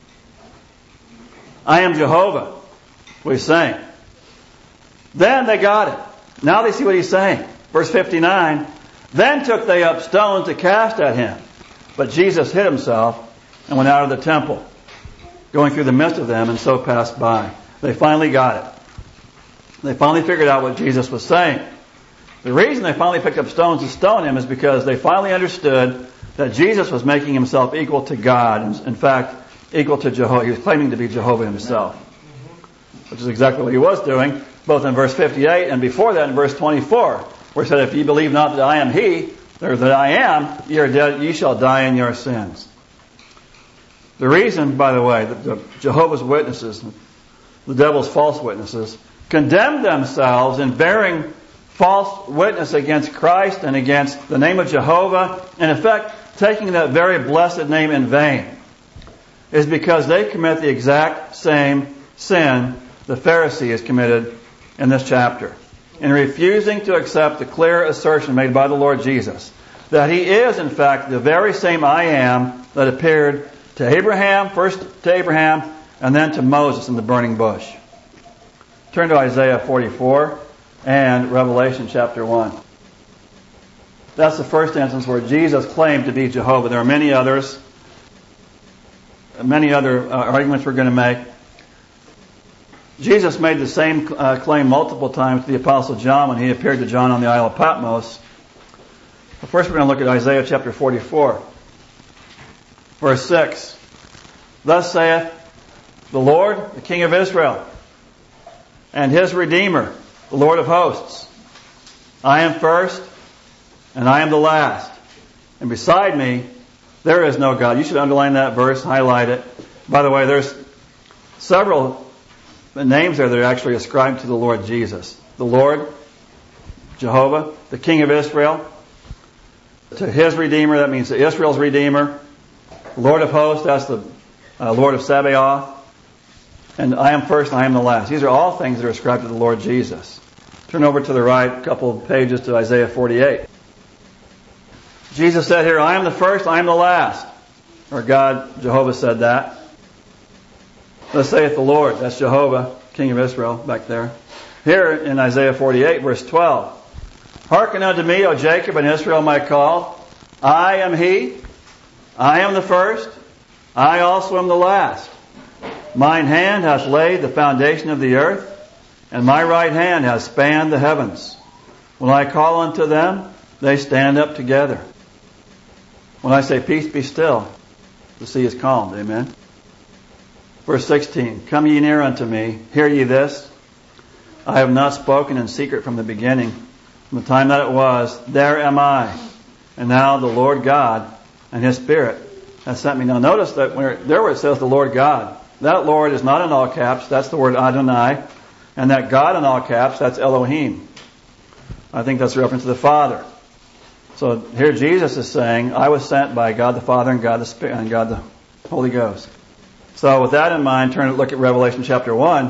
I am Jehovah, we sang. Then they got it. Now they see what he's saying. Verse fifty-nine, Then took they up stones to cast at him. But Jesus hid himself and went out of the temple, going through the midst of them, and so passed by. They finally got it. They finally figured out what Jesus was saying. The reason they finally picked up stones to stone him is because they finally understood that Jesus was making himself equal to God. In fact, equal to Jehovah. He was claiming to be Jehovah himself, which is exactly what he was doing, both in verse fifty-eight and before that in verse twenty-four, where it said, If ye believe not that I am he, or that I am, ye are dead, ye shall die in your sins. The reason, by the way, that the Jehovah's Witnesses, the devil's false witnesses, condemn themselves in bearing false witness against Christ and against the name of Jehovah, in effect, taking that very blessed name in vain, is because they commit the exact same sin the Pharisee has committed in this chapter, in refusing to accept the clear assertion made by the Lord Jesus that he is, in fact, the very same I am that appeared to Abraham, first to Abraham, and then to Moses in the burning bush. Turn to Isaiah forty-four and Revelation chapter one. That's the first instance where Jesus claimed to be Jehovah. There are many others, many other uh, arguments we're going to make. Jesus made the same uh, claim multiple times to the Apostle John when he appeared to John on the Isle of Patmos. But first we're going to look at Isaiah chapter forty-four. Verse six. Thus saith the Lord, the King of Israel, and his Redeemer, the Lord of hosts. I am first, and I am the last. And beside me, there is no God. You should underline that verse, highlight it. By the way, there's several the names there that are actually ascribed to the Lord Jesus. The Lord, Jehovah, the King of Israel, to his Redeemer, that means to Israel's Redeemer. Lord of hosts, that's the uh, Lord of Sabaoth. And I am first and I am the last. These are all things that are ascribed to the Lord Jesus. Turn over to the right a couple of pages to Isaiah forty-eight. Jesus said here, I am the first, I am the last. Or God, Jehovah said that. Thus saith the Lord, that's Jehovah, King of Israel, back there. Here in Isaiah forty-eight, verse twelve. Hearken unto me, O Jacob and Israel, my call. I am he. I am the first, I also am the last. Mine hand hath laid the foundation of the earth, and my right hand hath spanned the heavens. When I call unto them, they stand up together. When I say, peace, be still, the sea is calmed. Amen. Verse sixteen, come ye near unto me, hear ye this. I have not spoken in secret from the beginning. From the time that it was, there am I. And now the Lord God and His Spirit has sent me. Now notice that when there where it says the Lord God, that Lord is not in all caps, that's the word Adonai. And that God in all caps, that's Elohim. I think that's a reference to the Father. So here Jesus is saying, I was sent by God the Father and God the Spirit and God the Holy Ghost. So with that in mind, turn and look at Revelation chapter one.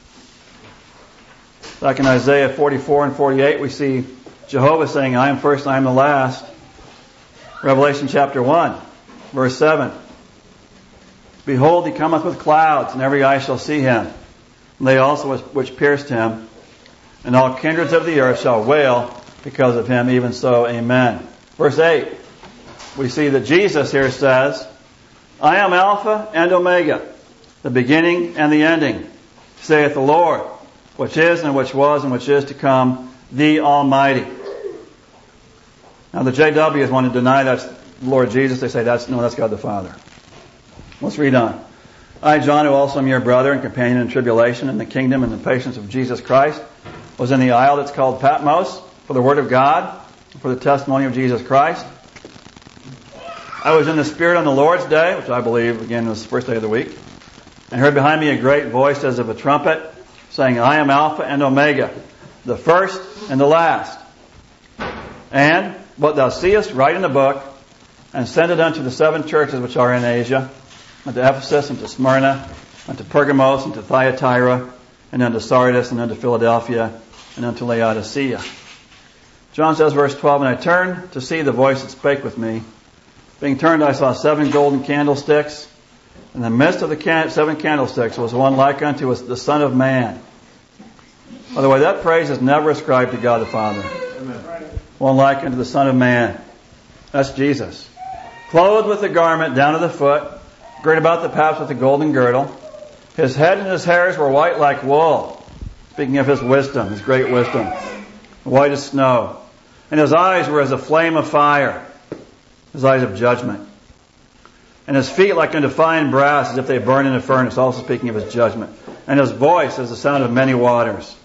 Back in Isaiah forty-four and forty-eight, we see Jehovah saying, I am first and I am the last. Revelation chapter one, verse seven. Behold, He cometh with clouds, and every eye shall see Him. And they also which pierced Him, and all kindreds of the earth shall wail because of Him, even so, amen. Verse eight, we see that Jesus here says, I am Alpha and Omega, the beginning and the ending, saith the Lord, which is and which was and which is to come, the Almighty. Now the J Ws want to deny that's the Lord Jesus. They say that's no, that's God the Father. Let's read on. I, John, who also am your brother and companion in tribulation and the kingdom and the patience of Jesus Christ, was in the isle that's called Patmos for the word of God, for the testimony of Jesus Christ. I was in the Spirit on the Lord's day, which I believe, again, was the first day of the week, and heard behind me a great voice as of a trumpet, saying, I am Alpha and Omega, the first and the last. And what thou seest, write in the book, and send it unto the seven churches which are in Asia, unto Ephesus, and to Smyrna, unto Pergamos, and to Thyatira, and unto Sardis, and unto Philadelphia, and unto Laodicea. John says, verse twelve, and I turned to see the voice that spake with me. Being turned, I saw seven golden candlesticks. In the midst of the can- seven candlesticks was one like unto us, the Son of Man. By the way, that praise is never ascribed to God the Father. Amen. One like unto the Son of Man. That's Jesus. Clothed with a garment down to the foot, girt about the paps with a golden girdle. His head and his hairs were white like wool. Speaking of His wisdom, His great wisdom. White as snow. And His eyes were as a flame of fire. His eyes of judgment. And His feet like unto fine brass, as if they burn in a furnace. Also speaking of His judgment. And His voice as the sound of many waters.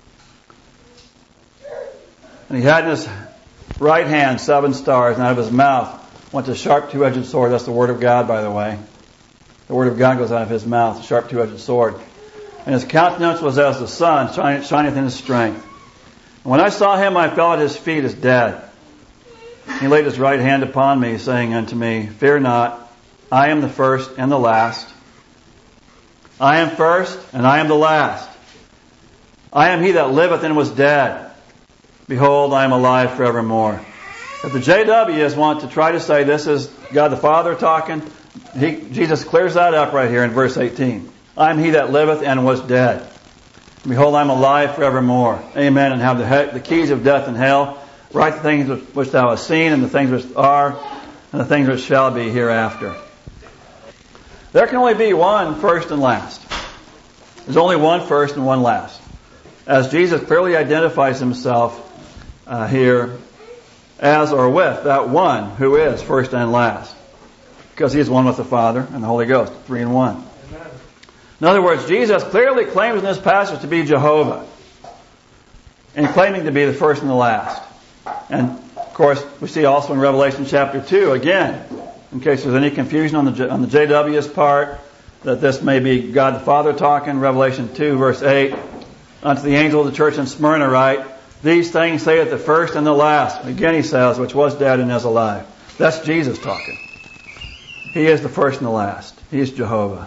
And He had in His right hand seven stars, and out of His mouth went a sharp two-edged sword. That's the Word of God, by the way. The Word of God goes out of His mouth, a sharp two-edged sword. And His countenance was as the sun, shineth in His strength. And when I saw Him, I fell at His feet as dead. He laid His right hand upon me, saying unto me, Fear not, I am the first and the last. I am first, and I am the last. I am He that liveth and was dead. Behold, I am alive forevermore. If the J Ws want to try to say this is God the Father talking, he, Jesus clears that up right here in verse eighteen. I am He that liveth and was dead. Behold, I am alive forevermore. Amen. And have the, he- the keys of death and hell. Write the things which thou hast seen, and the things which are, and the things which shall be hereafter. There can only be one first and last. There's only one first and one last. As Jesus clearly identifies Himself uh, here as or with that one who is first and last. Because He is one with the Father and the Holy Ghost, three in one. Amen. In other words, Jesus clearly claims in this passage to be Jehovah. And claiming to be the first and the last. And, of course, we see also in Revelation chapter two, again, in case there's any confusion on the on the J W's part, that this may be God the Father talking, Revelation two, verse eight, unto the angel of the church in Smyrna write, These things saith the first and the last. Again He says, which was dead and is alive. That's Jesus talking. He is the first and the last. He is Jehovah.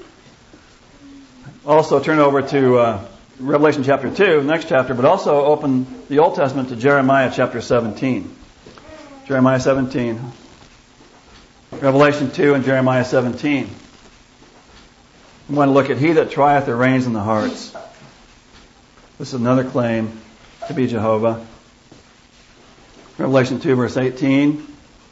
Also turn over to uh, Revelation chapter two, next chapter, but also open the Old Testament to Jeremiah chapter seventeen. Jeremiah seventeen. Revelation two and Jeremiah seventeen. We want to look at He that trieth the reins in the hearts. This is another claim to be Jehovah. Revelation two verse eighteen.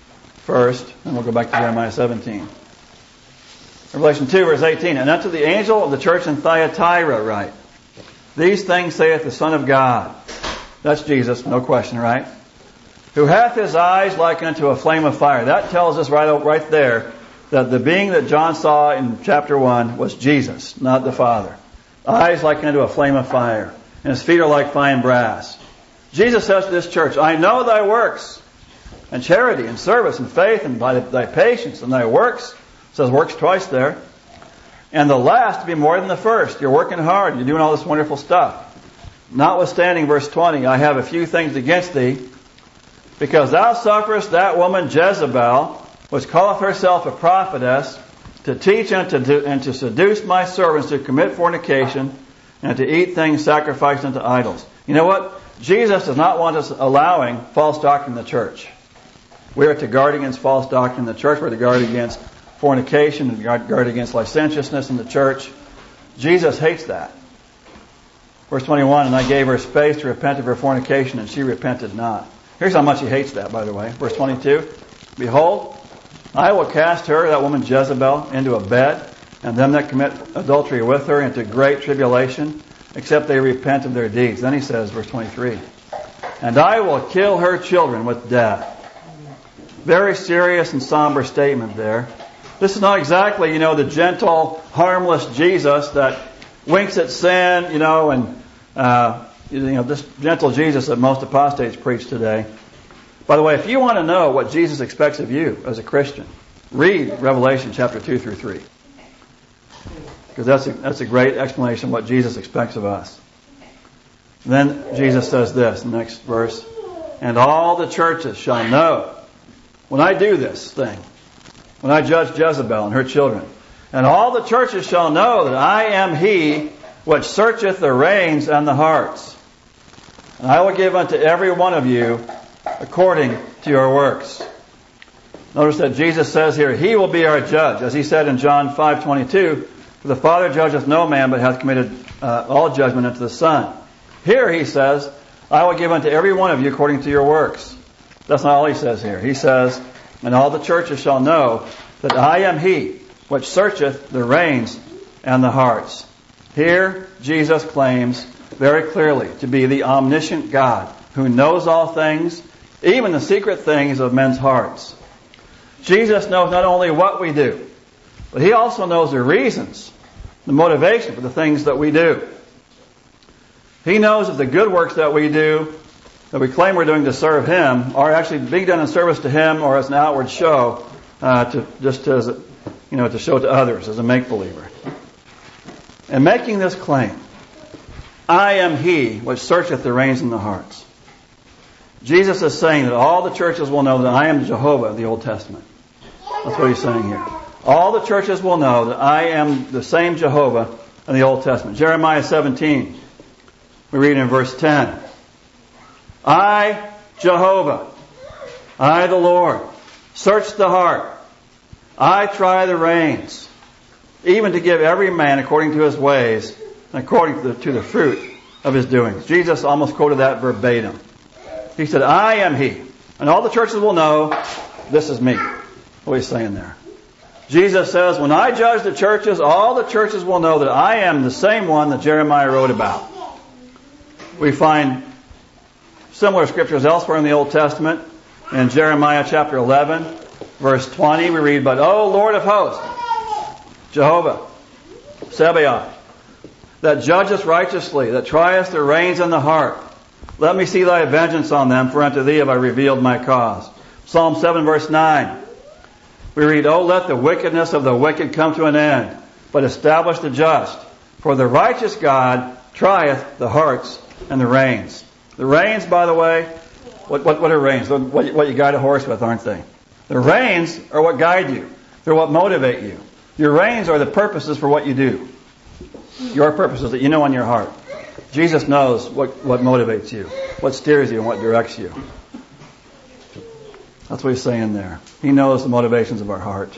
first, and we'll go back to Jeremiah seventeen. Revelation two, verse eighteen. And unto the angel of the church in Thyatira write, these things saith the Son of God. That's Jesus, no question, right? Who hath his eyes like unto a flame of fire. That tells us right, right there that the being that John saw in chapter one was Jesus, not the Father. Eyes like unto a flame of fire, and his feet are like fine brass. Jesus says to this church, I know thy works, and charity, and service, and faith, and thy, thy patience, and thy works. It says works twice there. And the last to be more than the first. You're working hard, you're doing all this wonderful stuff. Notwithstanding, verse twenty, I have a few things against thee, because thou sufferest that woman Jezebel, which calleth herself a prophetess, to teach and to, do, and to seduce my servants to commit fornication, and to eat things sacrificed unto idols. You know what? Jesus does not want us allowing false doctrine in the church. We are to guard against false doctrine in the church. We're to guard against fornication and guard, guard against licentiousness in the church. Jesus hates that. Verse twenty-one, and I gave her space to repent of her fornication, and she repented not. Here's how much he hates that, by the way. Verse twenty-two, behold, I will cast her, that woman Jezebel, into a bed, and them that commit adultery with her into great tribulation, except they repent of their deeds. Then he says, verse twenty-three, and I will kill her children with death. Very serious and somber statement there. This is not exactly, you know, the gentle, harmless Jesus that winks at sin, you know, and, uh, you know, this gentle Jesus that most apostates preach today. By the way, if you want to know what Jesus expects of you as a Christian, read Revelation chapter two through three. Because that's a, that's a great explanation of what Jesus expects of us. Then Jesus says this, in the next verse, and all the churches shall know when I do this thing, when I judge Jezebel and her children, and all the churches shall know that I am he which searcheth the reins and the hearts. And I will give unto every one of you according to your works. Notice that Jesus says here, he will be our judge. As he said in John five twenty-two, for the Father judgeth no man, but hath committed uh, all judgment unto the Son. Here he says, I will give unto every one of you according to your works. That's not all he says here. He says, and all the churches shall know that I am he which searcheth the reins and the hearts. Here Jesus claims very clearly to be the omniscient God who knows all things, even the secret things of men's hearts. Jesus knows not only what we do, but he also knows the reasons, the motivation for the things that we do. He knows that the good works that we do, that we claim we're doing to serve him, are actually being done in service to him or as an outward show, uh, to just as a, you know, to show to others as a make-believer. And making this claim, I am he which searcheth the reins and the hearts. Jesus is saying that all the churches will know that I am Jehovah of the Old Testament. That's what he's saying here. All the churches will know that I am the same Jehovah in the Old Testament. Jeremiah seventeen, we read in verse ten. I, Jehovah, I the Lord, search the heart. I try the reins, even to give every man according to his ways and according to the, to the fruit of his doings. Jesus almost quoted that verbatim. He said, I am he. And all the churches will know this is me. What he's saying there. Jesus says, when I judge the churches, all the churches will know that I am the same one that Jeremiah wrote about. We find similar scriptures elsewhere in the Old Testament. In Jeremiah chapter eleven, verse twenty, we read, but O Lord of hosts, Jehovah, Sabaoth, that judgest righteously, that triest the reins and the heart, let me see thy vengeance on them, for unto thee have I revealed my cause. Psalm seven, verse nine, we read, O let the wickedness of the wicked come to an end, but establish the just. For the righteous God trieth the hearts and the reins. The reins, by the way, what, what, what are reins? What, what you guide a horse with, aren't they? The reins are what guide you. They're what motivate you. Your reins are the purposes for what you do. Your purposes that you know in your heart. Jesus knows what, what motivates you, what steers you, and what directs you. That's what he's saying there. He knows the motivations of our heart.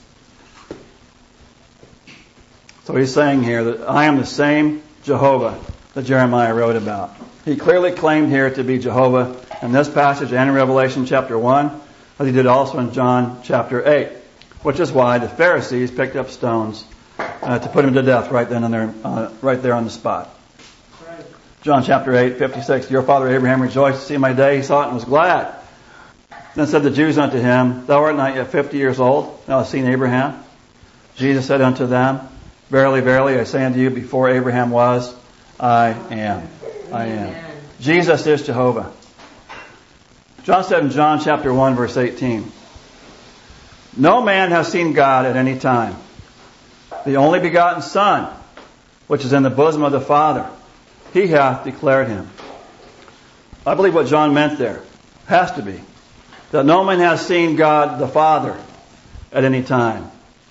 So he's saying here that I am the same Jehovah that Jeremiah wrote about. He clearly claimed here to be Jehovah in this passage and in Revelation chapter one. as he did also in John chapter eight, which is why the Pharisees picked up stones uh, to put him to death right then and there, uh, right there on the spot. Right. John chapter eight, fifty-six, your father Abraham rejoiced to see my day. He saw it and was glad. Then said the Jews unto him, thou art not yet fifty years old, thou hast seen Abraham. Jesus said unto them, verily, verily, I say unto you, before Abraham was, I am. I am. Jesus is Jehovah. John said in John chapter one, verse eighteen, no man has seen God at any time. The only begotten Son, which is in the bosom of the Father, he hath declared him. I believe what John meant there has to be that no man has seen God the Father at any time.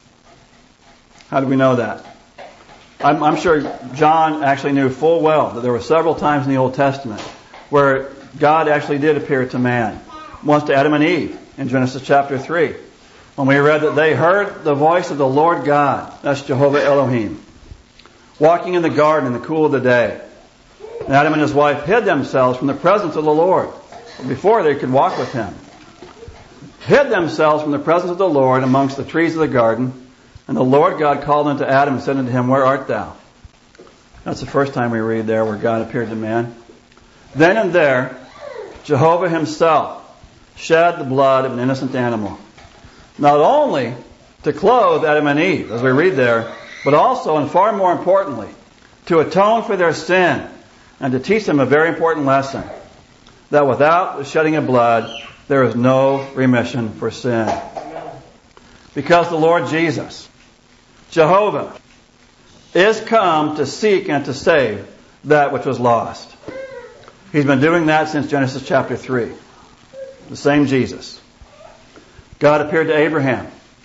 How do we know that? I'm, I'm sure John actually knew full well that there were several times in the Old Testament where God actually did appear to man. Once to Adam and Eve in Genesis chapter three. When we read that they heard the voice of the Lord God, that's Jehovah Elohim, walking in the garden in the cool of the day. And Adam and his wife hid themselves from the presence of the Lord before they could walk with him. Hid themselves from the presence of the Lord amongst the trees of the garden. And the Lord God called unto Adam and said unto him, where art thou? That's the first time we read there where God appeared to man. Then and there, Jehovah himself shed the blood of an innocent animal. Not only to clothe Adam and Eve, as we read there, but also, and far more importantly, to atone for their sin and to teach them a very important lesson, that without the shedding of blood, there is no remission for sin. Because the Lord Jesus, Jehovah, is come to seek and to save that which was lost. He's been doing that since Genesis chapter three. The same Jesus. God appeared to Abraham.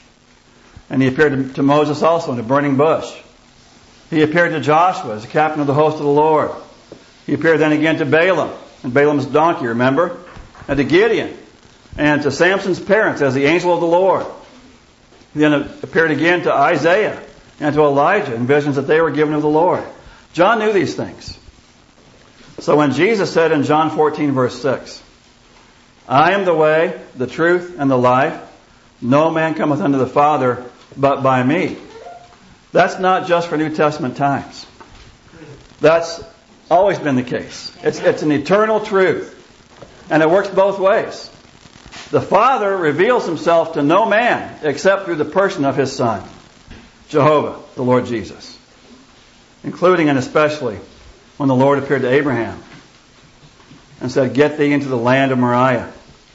And he appeared to, to Moses also in a burning bush. He appeared to Joshua as the captain of the host of the Lord. He appeared then again to Balaam and Balaam's donkey, remember? And to Gideon. And to Samson's parents as the angel of the Lord. He then appeared again to Isaiah and to Elijah in visions that they were given of the Lord. John knew these things. So when Jesus said in John fourteen verse six, I am the way, the truth, and the life. No man cometh unto the Father but by me. That's not just for New Testament times. That's always been the case. It's, it's an eternal truth. And it works both ways. The Father reveals himself to no man except through the person of his Son, Jehovah, the Lord Jesus. Including and especially when the Lord appeared to Abraham and said, get thee into the land of Moriah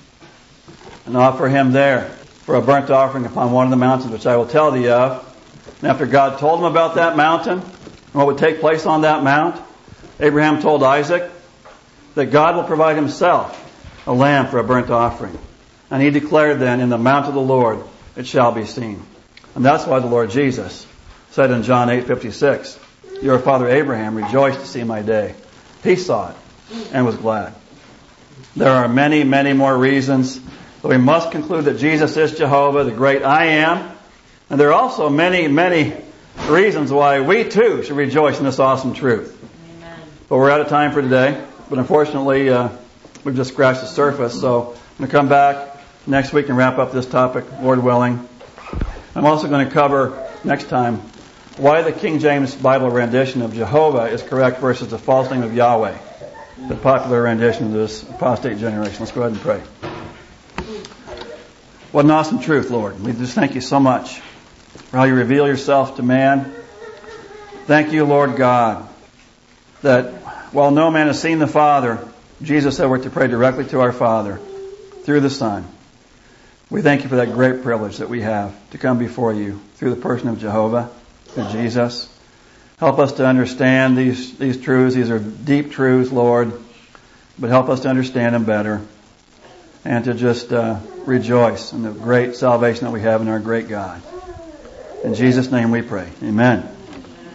and offer him there for a burnt offering upon one of the mountains which I will tell thee of. And after God told him about that mountain and what would take place on that mount, Abraham told Isaac that God will provide himself a lamb for a burnt offering. And he declared then, in the mount of the Lord it shall be seen. And that's why the Lord Jesus said in John eight fifty-six, your father Abraham rejoiced to see my day. He saw it and was glad. There are many, many more reasons, but we must conclude that Jesus is Jehovah, the great I am. And there are also many, many reasons why we too should rejoice in this awesome truth. Amen. But we're out of time for today. But unfortunately, uh, we've just scratched the surface. So I'm going to come back next week and wrap up this topic, Lord willing. I'm also going to cover next time why the King James Bible rendition of Jehovah is correct versus the false name of Yahweh, the popular rendition of this apostate generation. Let's go ahead and pray. What an awesome truth, Lord. We just thank you so much for how you reveal yourself to man. Thank you, Lord God, that while no man has seen the Father, Jesus said we're to pray directly to our Father through the Son. We thank you for that great privilege that we have to come before you through the person of Jehovah, through Jesus. Help us to understand these, these truths. These are deep truths, Lord, but help us to understand them better and to just uh, rejoice in the great salvation that we have in our great God. In Jesus' name we pray. Amen.